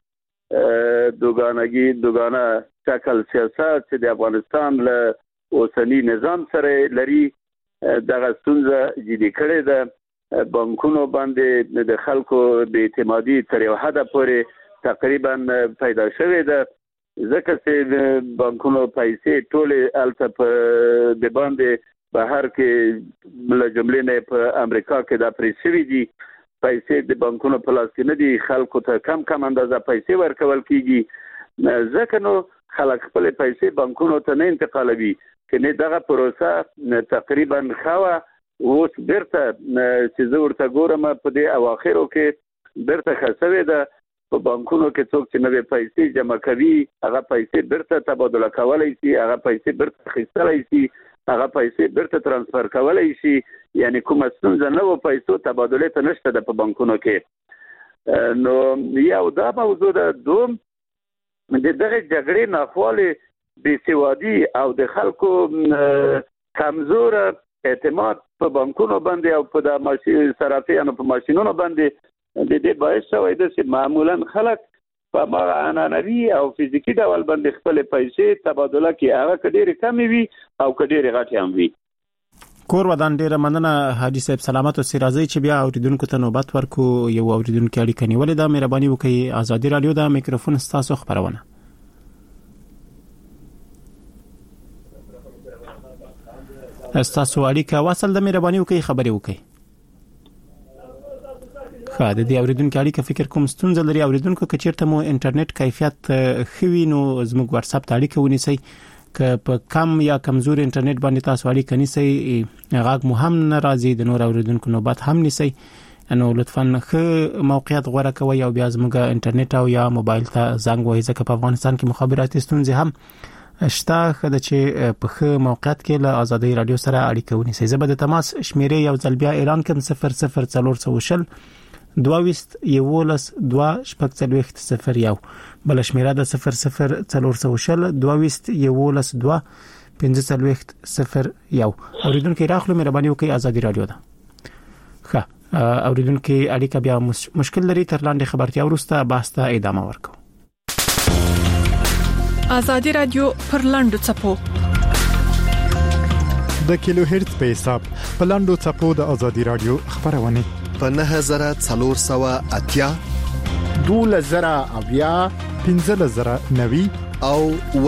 دوګانه شکل سیاست چې د افغانستان له اوسنی نظام سره لري دغه ستونزه جدي کړې ده. بانکونو باندې د خلکو د اعتمادي تر یو حد پورې تقریبا پیدا شوې ده، ځکه چې بانکونو پیسې ټولې الته په د باندې بهر کې له جملې نه په امریکا کې دا پرې شوي دي. پیسې د بانکونو په لاس کې نه دي، خلکو ته کم اندازه پیسې ورکول کیږي، ځکه نو خلک خپل پیسې بانکونو ته نه انتقالوي. کني دغه پروسه تقریبا خوا اوس برته چې زه ورته ګورم په دې اواخرو کې برته خسوي ده. په بانکونو کې څوک چې نوې پیسې جمع کوي هغه پیسې برته تبادله کولای شي، هغه پیسې برته خیستلای شي، هغه پیسې برته ترانسفر کولای شي. یعنی کومه ستونزه نه و پیسو تبادله ته نشته ده په بانکونو کې. نو یو دا موضوع ده. دوم دغه جګړې ناخواله بېسوادي او د خلکو کمزور اعتماد په بانکونو باندې او په د صرافیانو په ماشینونو باندې د دې باعث شوی دی چې معمولا خلک په هغه عنعنوي او فزیکي ډول باندې خپل پیسې تبادله کوي، هغه که ډېرې کمې وي او که ډېرې غټې هم وي. کور ودان ډیره مننه حاجی صاحب، سلامت اوسئ. راځي چې بیا اوریدونکو ته نوبت ورکو. یو اوریدونکو اړیکه نیولې ده، مهرباني وکړئ. آزادي رادیو دا میکروفون ستاسو خبرونه. ستاسو اړیکه واصل ده، مهرباني وکړئ خبرې وکړئ. د دې اوریدونکو اړیکه فکر کوم ستونزه لري. اوریدونکو که چیرته مو انټرنیټ کیفیت خوي نو زموږ واتس اپ ته اړیکه ونیسئ. که په کم یا کمزور انټرنیټ باندې تاسو اړیکه نیسئ غږ مو هم ناراضي، د نور اوریدونکو نوبت هم نیسئ. نو لطفاً ښه موقعیت غوره کوئ او بیا زموږ انټرنیټ او یا موبایل ته زنګ ووهئ، ځکه په افغانستان کې مخابراتي ستونزې هم شته. خدای چې په ښه موقعیت کې له آزادي رادیو سره اړیکه ونیسئ. زه به د تماس شمیرې یو ځل بیا اعلان کوم: 00420 22 2 بل شمیره د 00420 22 1501. اوریدونکو راخلو مهرباني وکړئ، آزادي رادیو ده. ښه اوریدونکو اړیکه بیا مشکل لري، تر لاندې خبرتیا وروسته بحث ته ادامه ورکو. آزادي رادیو پر لاندو چپو د کیلو هرتز په حساب په لاندو چپو د آزادي رادیو خبرونه په 9480 2000 1590 او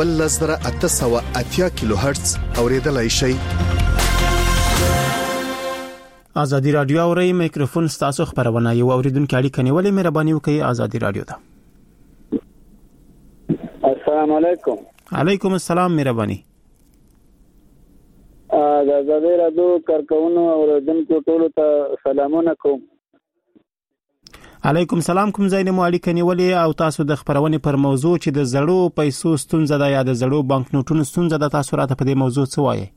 1880 کیلو هرتز اوریدلای شئ. آزادي رادیو اوري میکروفون ستاسو خبرونه. یو اوریدونکو اړیکه نیولې، مهرباني وکړئ. آزادي رادیو ده. السلام علیکم. علیکم السلام، مهرباني. د آزادي رادیو کارکونو اوریدونکو ټولو ته سلامونه کوم. علیکم سلام. کوم ځای نه مو اړیکه نیولې او تاسو د خبرونې پر موضوع چې د زړو پیسو ستونزه ده یا د زړو بانکنوټونو ستونزه ده، تاسو راته په دې موضوع څه وایي؟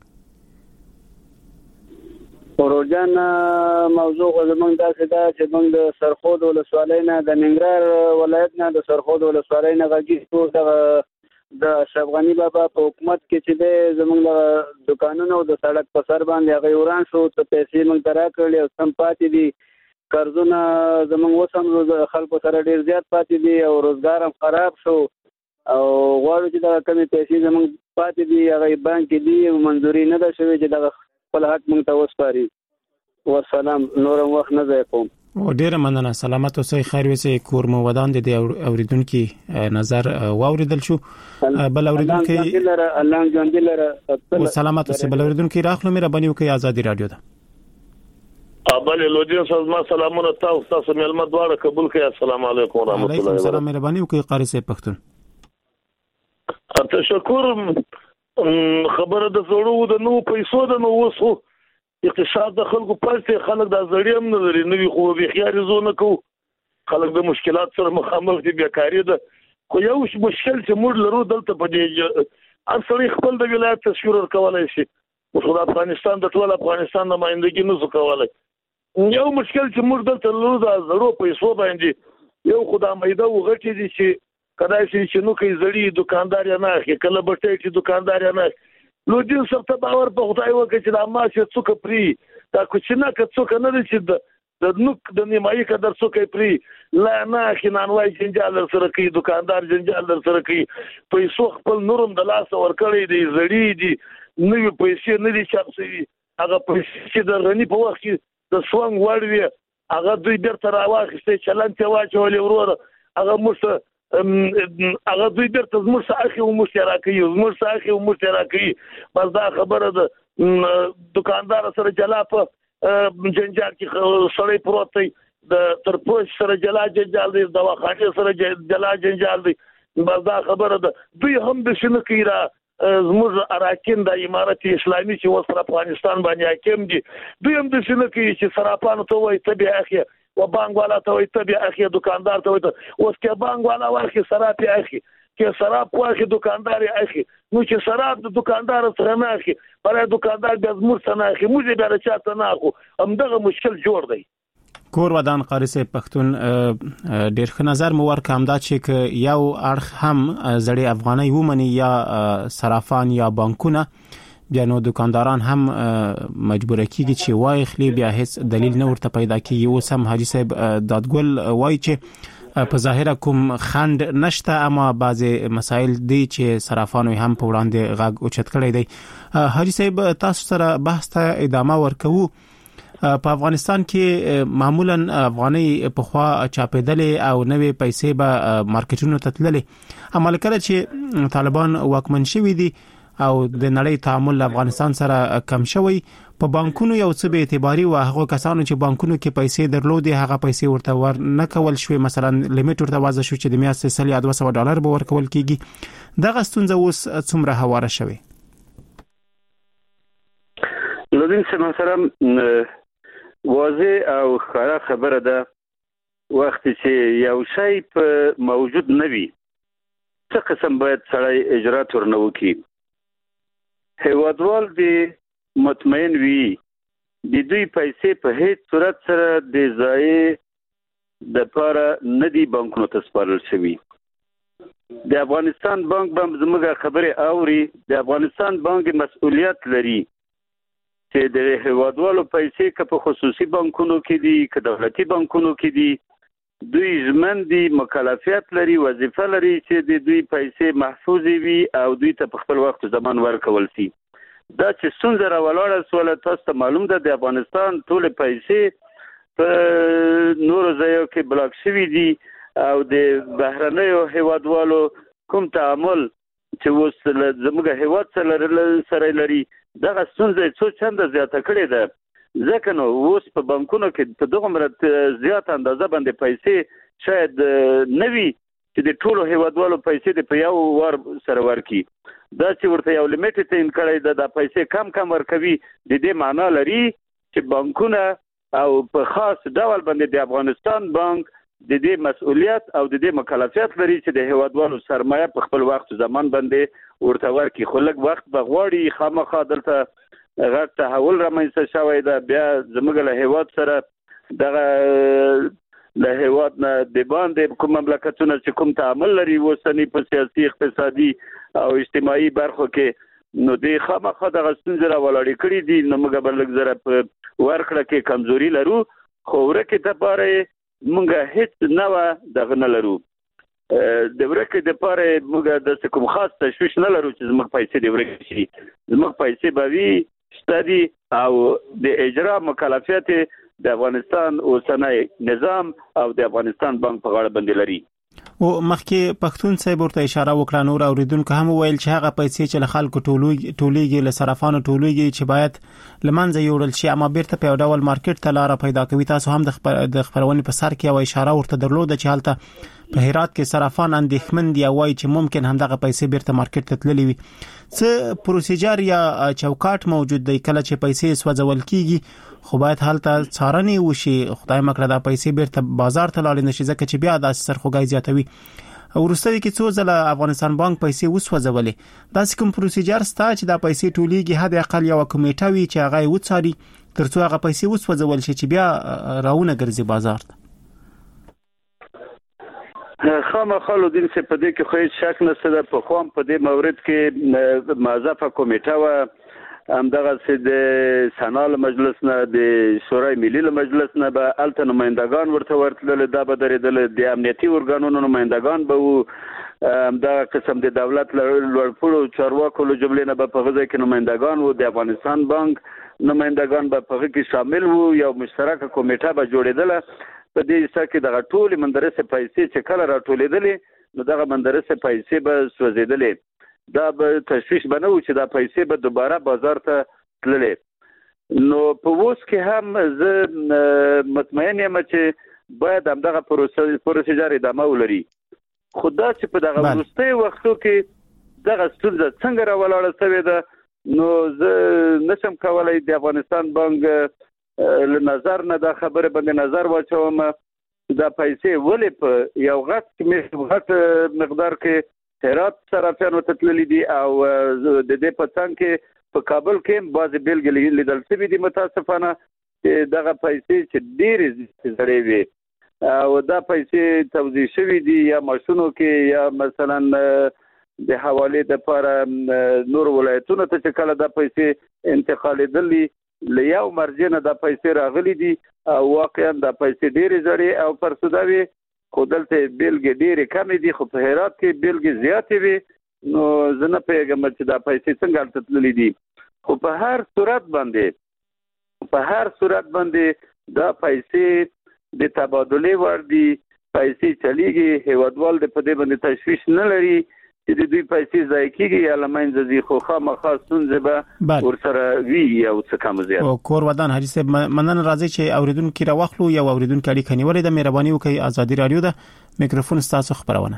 پروژن موضوع زمونږ داسې ده چې موږ د سرخود ولسوالۍ نه د ننګرهار ولایت نه د سرخود ولسوالۍ نه غږیږو. د اشرف غنی بابا په حکومت کې چې د زمونږ د دکانونو او د سړک په سر باندې هغه وران شو، ته پیسې موږ درا کړې او سم پاتې دي. قرضونه زمونږ وسم خلکو سره ډیر زیات پاتې دي او روزګار هم خراب شو او غواړو چې دا کمی پیسې زمونږ پاتې دي هغه بانک کې دي منځوري نه ده شوې چې دا خپل حق موږ ته وسپاري. والسلام. نورم وخت نه ځای کوم. ډیره مننه. سلامت اوسئ، خیر اوسئ. کور مو ودان دي اوریدونکو نظر واوریدل شو. بل اوریدونکو الله جان دلره او سلامت اوسئ. بل اوریدونکو راخلو مهرباني وکړئ. آزادي رادیو ده. ابل لودین سازما سلامونه تاسو ملمت دواړه قبول کړئ. السلام علیکم ورحمت الله وبرکاته. علیکم السلام، مهرباني وکړئ. قاری صاحب پښتون. تشکر. خبره د زړو د نو پیسو د نو وسو اقتصاد د خلکو پاتې خلک د زړی هم نه لري، نوې خو به خيار زونه کو خلک د مشکلات سره مخامخ دي، بیکاری ده. خو یو مشکل چې موږ لرو دلته په دې اصلي خپل د ولایت تشکر کولای شي، خو د افغانستان د ټول افغانستان نمائندګي نه وکولای. یو مشکل چې موږ دلته لرو د زړو پیسو باندې یو خدای مېده وغټي دي چې کدای شي چې نو کې زړی دکاندار نه اخی کله بټي چې دکاندار نه لودین سره باور په خدای وکړي چې د ما چې څوک پری دا کوچنه که څوک نه دي چې د نوک د نیمایي قدر څوک پری لا نه خنانوای جنجال سره کوي دکاندار جنجال سره کوي پیسو خپل نورم د لاس ورکړي دي زړی دي نوې پیسې نه دي چاپسي هغه پیسې چې د غنی په وخت کې د سوانګ وړوي هغه دوی بیرته راواخستې چلن ته واچولې ورور هغه موږ هغه دوی بیرته زموږ سره اخی او مشترکي زموږ سره اخی او مشترکي بس دا خبره ده دکاندار سره جلا په جنجال کې سړی پروت دی د ترپوش سره جلا جنجال دی دواخانه سره جلا جنجال دی بس دا خبره ده دوی هم د شنو کیرا زموږ اراکین د امارت اسلامي چې وسره افغانستان باندې حاکم دي دوی هم د شنو کې چې صرافانو ته وایي تبع اخی و بانک والا ته وایي تبع اخی دکاندار ته وایي اوس کې بانک والا ورخي صراف اخی کې صراف واخی دکاندار اخی نو چې صراف د دکاندار سره نه اخی برای دکاندار د زموږ سره نه اخی موږ به راچاته نه اخو همدغه مشکل جوړ دی کور ودان قاری صاحب پښتون ډېر ښه نظر مو ورک همدا چې یو اړخ هم زړې افغاني ومني یا صرافان یا بانکونه بیا نو دکانداران هم مجبور کیږي چې وای خلی بیا هیڅ دلیل نه ورته پیدا کیږي اوس هم حاجی صاحب دادګل وای چې په ظاهر کوم خند نشته اما بعضی مسائل دي چې صرافانو هم په وړاندې غږ اوچت کړی دی حاجی صاحب تاسو سره بحث ته ادامه ورکوو په افغانستان کې معمولا افغاني په خوا چاپېدلې او نوې پیسې به مارکیټونو ته تللې عمل کړي چې طالبان واکمن شوي دي او د نړۍ تعامل افغانستان سره کم شوی په بانکونو یو څه به اعتباري او هغه کسانو چې بانکونو کې پیسې درلودي هغه پیسې ورته ور نه کول شوی مثلا لیمټ ورته وازه شو چې د میاشتې $200 به ورکول کیږي دغه ستونزه اوس څومره هواره شوی لودین سم سره واضح او ښکاره خبره ده وخت چې یو شی په موجود نه وي څه قسم باید سړی اجرات ورنه وکړي هیوادوال دي مطمئن وي د دوی پیسې په هیڅ صورت سره د ځای د پاره نه دي بانکونو ته سپارل شوي د افغانستان بانک به زموږ خبره اوري د افغانستان بانک مسؤلیت لري چې د هیوادوالو پیسې که په خصوصي بانکونو کې دي که دولتي بانکونو کې دي دوی ژمن دي مکلفیت لري وظیفه لري چې د دوی پیسې محفوظ وي او دوی ته په خپل وخت زمان ورکول شي دا چې ستونزه راولاړه سوله تاسو ته معلوم ده د افغانستان ټول پیسې په نورو ځایو کې بلاک شوي دي او د بهرنیو هیوادوالو کوم تعامل چې اوس زموږ هیواد سره لري دغه ستونزه څو چنده زیاته کړې ده ځکه نو اوس په بانکونو کې په دغه زیات اندازه باندې پیسې شاید نه وي چې د ټولو هیوادوالو پیسې په یو وار سره ورکړي دا چې ورته یو لیمټ تعین کړی ده د پیسې کم ورکوي د دې معنا لري چې بانکونه او په خاص ډول باندې د افغانستان بانک د دې مسؤلیت او د دې مکلفیت لري چې د هیوادوالو سرمایه په خپل وخت زمان باندې ورته ورکړي خو لږ وخت بغواړي خامخا دلته غټ تحول رامنځته شوی ده بیا زموږ له هیواد سره دغه له هیواد نه د باندې کوم مملکتونه چې کوم تعامل لري اوسنی په سیاسي اقتصادي او اجتماعي برخو کې نو د خامخا دغه ستونزې راولاړې کړي دي نو موږ به لږ زره په ورکړه کې کمزوري لرو خو ورکې دپاره موږ هیڅ نوه دغه نه لرو د ورکې دپاره موږ داسې کوم خاص تشویش نه لرو چې زموږ پیسې د ورکې شي زموږ پیسې به وي شته دي او د اجرا مکلفیت د افغانستان اوسنی نظام او د افغانستان بانک په غاړه باندې لري او مخکې پښتون صاحب ورته اشاره وکړه نور اوریدونکو هم ویل چې هغه پیسې چې له خلکو ټولېږي له صرافانو ټولېږي چې باید لمنځه یوړل شي اما بیرته په ډول مارکیټ ته لار پیدا کوي تاسو هم د خبرونې په سر کې یو اشاره ورته درلوده چې حالت په هرات کې صرافان اندېښمن دي وایي چې ممکن هم دغه پیسې بیرته مارکیټ ته تللې وي څه پروسیجر یا چوکاټ موجود دی کله چې پیسې سوځول کیږي خو باید حالته څارنې وشي خدای مکړه دا پیسې بیرته بازار ته لاړې نشي ځکه چې بیا د سرخوږی زیاتوي ورسته کې څو ځله افغانستان بانک پیسې وسوځولې داسې کوم پروسیجر ستا چې دا پیسې ټولېږي حد اقل یو کمیټه وي چې هغه وڅاري ترڅو هغه پیسې وسوځول شي چې بیا راونه ګرځي بازار ته خامخا لودین چې په دې کې خو هیڅ شک نشته ده په خو په دې مورد کې موظفه کمیټه و همدغه چې د سنال مجلس نه د شورای ملي مجلس نه به الته نمائندگان ورته ورتلل، دا به درېدل د امنیتي ارګانونو نمائندگان به وو، دا قسم د دولت لوړپوړو چارواکو له جملې نه به په غزه کې نمائندگان وو، د افغانستان بانک نمائندگان به په هغه کې شامل وو، یو مشترکه کمیټه به جوړېدله. په دې حصہ کې دغه ټول مندرسه پیسې چې کله راټولېدلې نو دغه مندرسه پیسې به سوځېدلې، دا به تشویش بنو چې دا پیسې به دوباره بازار ته تللې. نو په اوس کې هم زه مطمئن یم چې باید همدغه پروسیجر ادامه ولري، خو دا چې په دغه وروستي وختو کې دغه ستونزه څنګه راولاړه شوې ده نو زه نشم کولای د افغانستان بانک له نظر نه دا خبره باندې نظر واچوم. دا پیسې ولې په یو غټ مقدار کې هرات صرافیانو ته تللي دي او د دې په څنګ کې په کابل کې بعضې بیلګې لیدل شوي دي متاسفانه چې دغه پیسې چې ډېرې زړې وي او دا پیسې توزیع شوي دي یا ماشونو کې یا مثلا د حوالې دپاره نور ولایتونو ته چې کله دا پیسې انتقالېدلي له یو مرجع نه دا پیسې راغلي دي او واقعا دا پیسې ډېرې زړې او فرسوده وي، خو دلته بیلګې ډېرې کمې دي، خو په هرات کې بیلګې زیاتې وي. نو زه نه پوهېږم چې دا پیسې څنګه هلته تللي دي، خو په هر صورت باندې دا پیسې د تبادلې وړ دي، پیسې چلیږي، هیوادوال د په دې باندې تشویش نه لري چې د دوی پیسې ضایع کېږي یا له منځه ځي، خو خامخا ستونزې به ورسره وي او څه کم زیات. کور ودان حاجي صاحب مننه، راځي چې اوریدونکي راوخلو، یو اوریدونکي اړیکه نیولې ده، مهرباني وکړئ. ازادي رادیو ده، میکروفون ستاسو خبرونه.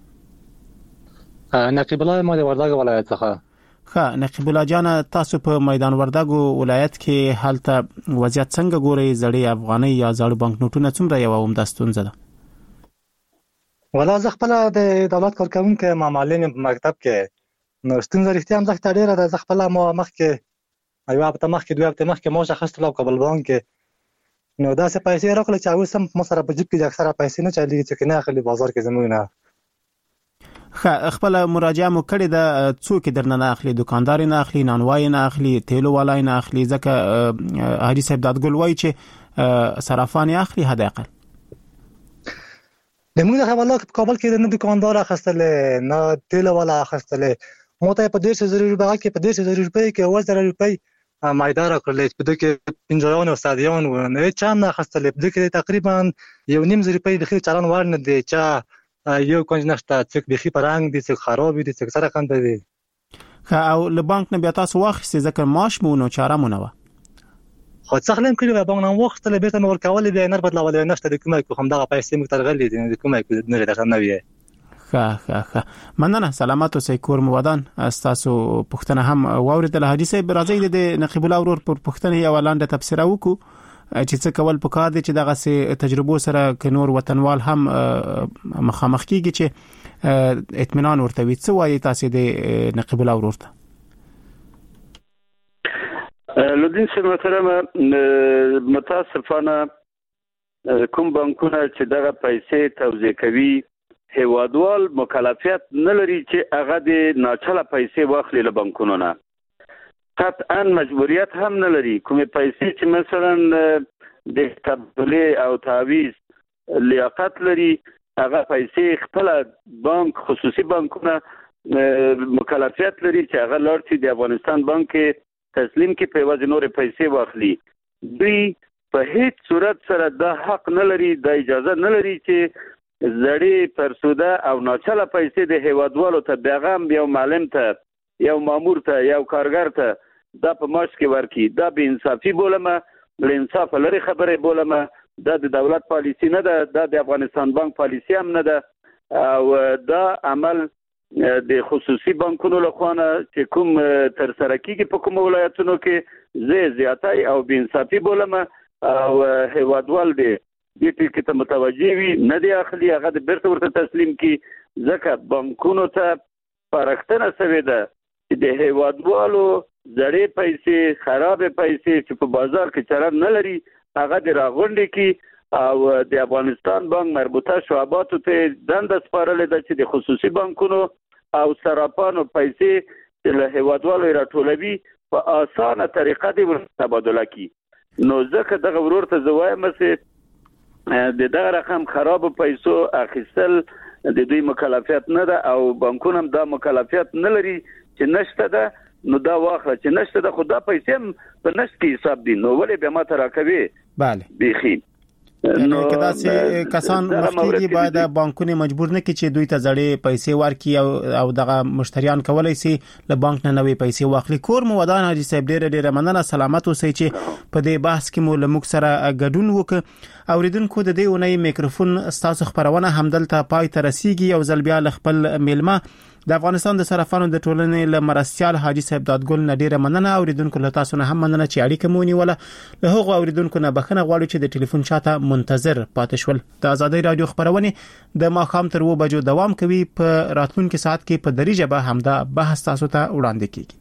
نقیب الله ما د وردګ ولایت څخه. نقیب الله جان، تاسو په میدان وردګ ولایت کې حالت وضعیت څنګه ګورئ؟ زړې افغاني یا زړ بانک نوټونه څومره یو هم د ستونزه ده؟ ولا زه خپل د دولت کارکونکو معلم په مکتب کې نو ستونزه رښتیا هم زه ډیره ده. زه خپل مخکې یو هفته مخکې دوه هفته مخکې معاش اخیستلو کابل بانک کې، نو داسې پیسې راغلې چې اوس هم ما سره په جیب کې اکثره پیسې نه چلیږي چې نه اخلي بازار کې زموږ نه. خپل مراجعه مو کړې ده، څوک درنه نه اخلي؟ دکاندار نه اخلي، نانوای نه اخلي، تیلو والای نه اخلي؟ ځکه حاجي صاحب دادګل وایي چې صرافان اخلي حداقل. د موږ د حواله په کابل کې نه دکاندار اخیستلې نه تیلو والا اخیستلې، مو ته په 150,000 روپۍ کې په 150,000 روپۍ کې 1000 روپۍ مایده راکړلې، په دې کې پنځایان او سادیان و نه چا نه اخیستلې، په دې کې تقریبا 1.5 روپۍ د خیر چالان ور نه دی، چا یو کنج نشته، څوک بخي پرنګ دي، څوک خراب دي، څوک سره کند دي. او له بانک نه بیا تاسو واخیستې ځکه معاش مو نو چاره مو نه و؟ خو څخه لم کړی بانک نه وخت له بیرته نور کول بیا نه بدلول نشته، د کومه کوم دغه پیسې موږ ترغلې دي، د کومه نه لري نه وي. مننه، سلامات اوسئ. کور مو ودان. تاسو پښتنه هم واوریدل. حاجي صاحب راځي د نقیب الله ورور پر پښتنه یو لاندې تفسیر وکړو چې څه کول پکار دي چې دغه سه تجربو سره ک نور وطنوال هم مخامخ کیږي چې اطمینان ورته وي. څه وایي تاسو د نقیب الله ورور ته؟ لودین سره محترم، متاسفانه کوم بانکونه چې دغه پیسې توزیع کوي هیوادوال مکلفیت نه لري چې هغه د ناچله پیسې واخلي له بانکونو نه، قطعا مجبوریت هم نه لري. کومې پیسې چې مثلا د تبدیلې او تعویض لیاقت لري هغه پیسې خپل بانک خصوصي بانکونه مکلفیت لري چې هغه لاړ شي د افغانستان بانک تسلیم کې په وجه نور پیسې واخلي. دوی په هیڅ صورت سره دا حق نه لري، دا اجازه نه لري چې زړې فرسوده او ناچله پیسې د هیوادوالو ته پیغام یو معلم ته، یو مامور ته، یو کارګر ته دا په معاش کې ورکړي. دا بې انصافي بولمه، له انصاف لري خبره بولمه. دا د دولت پالیسی نه ده، دا د افغانستان بانک پالیسی هم نه ده، او دا عمل د خصوصي بانکونو لخوا نه چې کوم تر سره کیږي په کوم ولایتونو کې زه زیاتای او بې انصافي بولمه، او هیوادوال دی دې ټکي ته متوجه وي، نه دی اخلي، هغه د بیرته ورته تسلیم کی. ځکه بانکونو ته پرختنه شوې ده چې د هیوادوالو زړې پیسې، خرابې پیسې چې په بازار کې چلن نه لري هغه د راغونډې کی، او د افغانستان بانک مربوطه شعباتو ته دنده سپارلې ده چې د خصوصي بانکونو او صرافانو پیسې له هیوادوالو راټولوي په اسانه طریقه دی تبادله کی. نو ځکه دغه ورور ته زوایم چې د دغه رقم خراب پیسو اخیستل د دوی مکلفیت نه ده او بانکونه هم دا مکلفیت نه لري چې نشته ده. نو دا واخله چې نشته ده، خو دا پیسې هم په نشت کې حساب دي، نو ولې بیا ما ته راکوي؟ بله بیخي نو کدا چې کسان مخکې باید بانکونه مجبور نه کړي چې دوی ته زړې پیسې ورکړي او دغه مشتریان کولای شي له بانک نه نوې پیسې واخلي. کور مو ودان حاجی صاحب ډېر مننه، سلامت اوسئ چې په دې بحث کې مو له موږ سره ګډون وکړ. اوریدونکو د دې اونۍ میکروفون ستاسو خبرونه همدلته پای ته رسیږي. یو ځل بیا خپل میلمه د افغانستان د صرافانو د ټولنې له مرستيال حاجی صاحب دادګل نه ډیره مننه. اوریدونکو له تاسو نه هم مننه چې اړیکه مو نیوله. له هغو اوریدونکو نه بخښنه غواړو چې د ټلیفون چاته منتظر پاتې شول. د آزادۍ رادیو خبرونه د ماښام تر 2 بجو دوام کوي. په راتلونکي ساعت کې په دری ژبه همدا بحث تاسو ته وړاندې کیږي.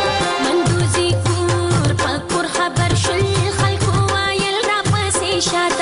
شات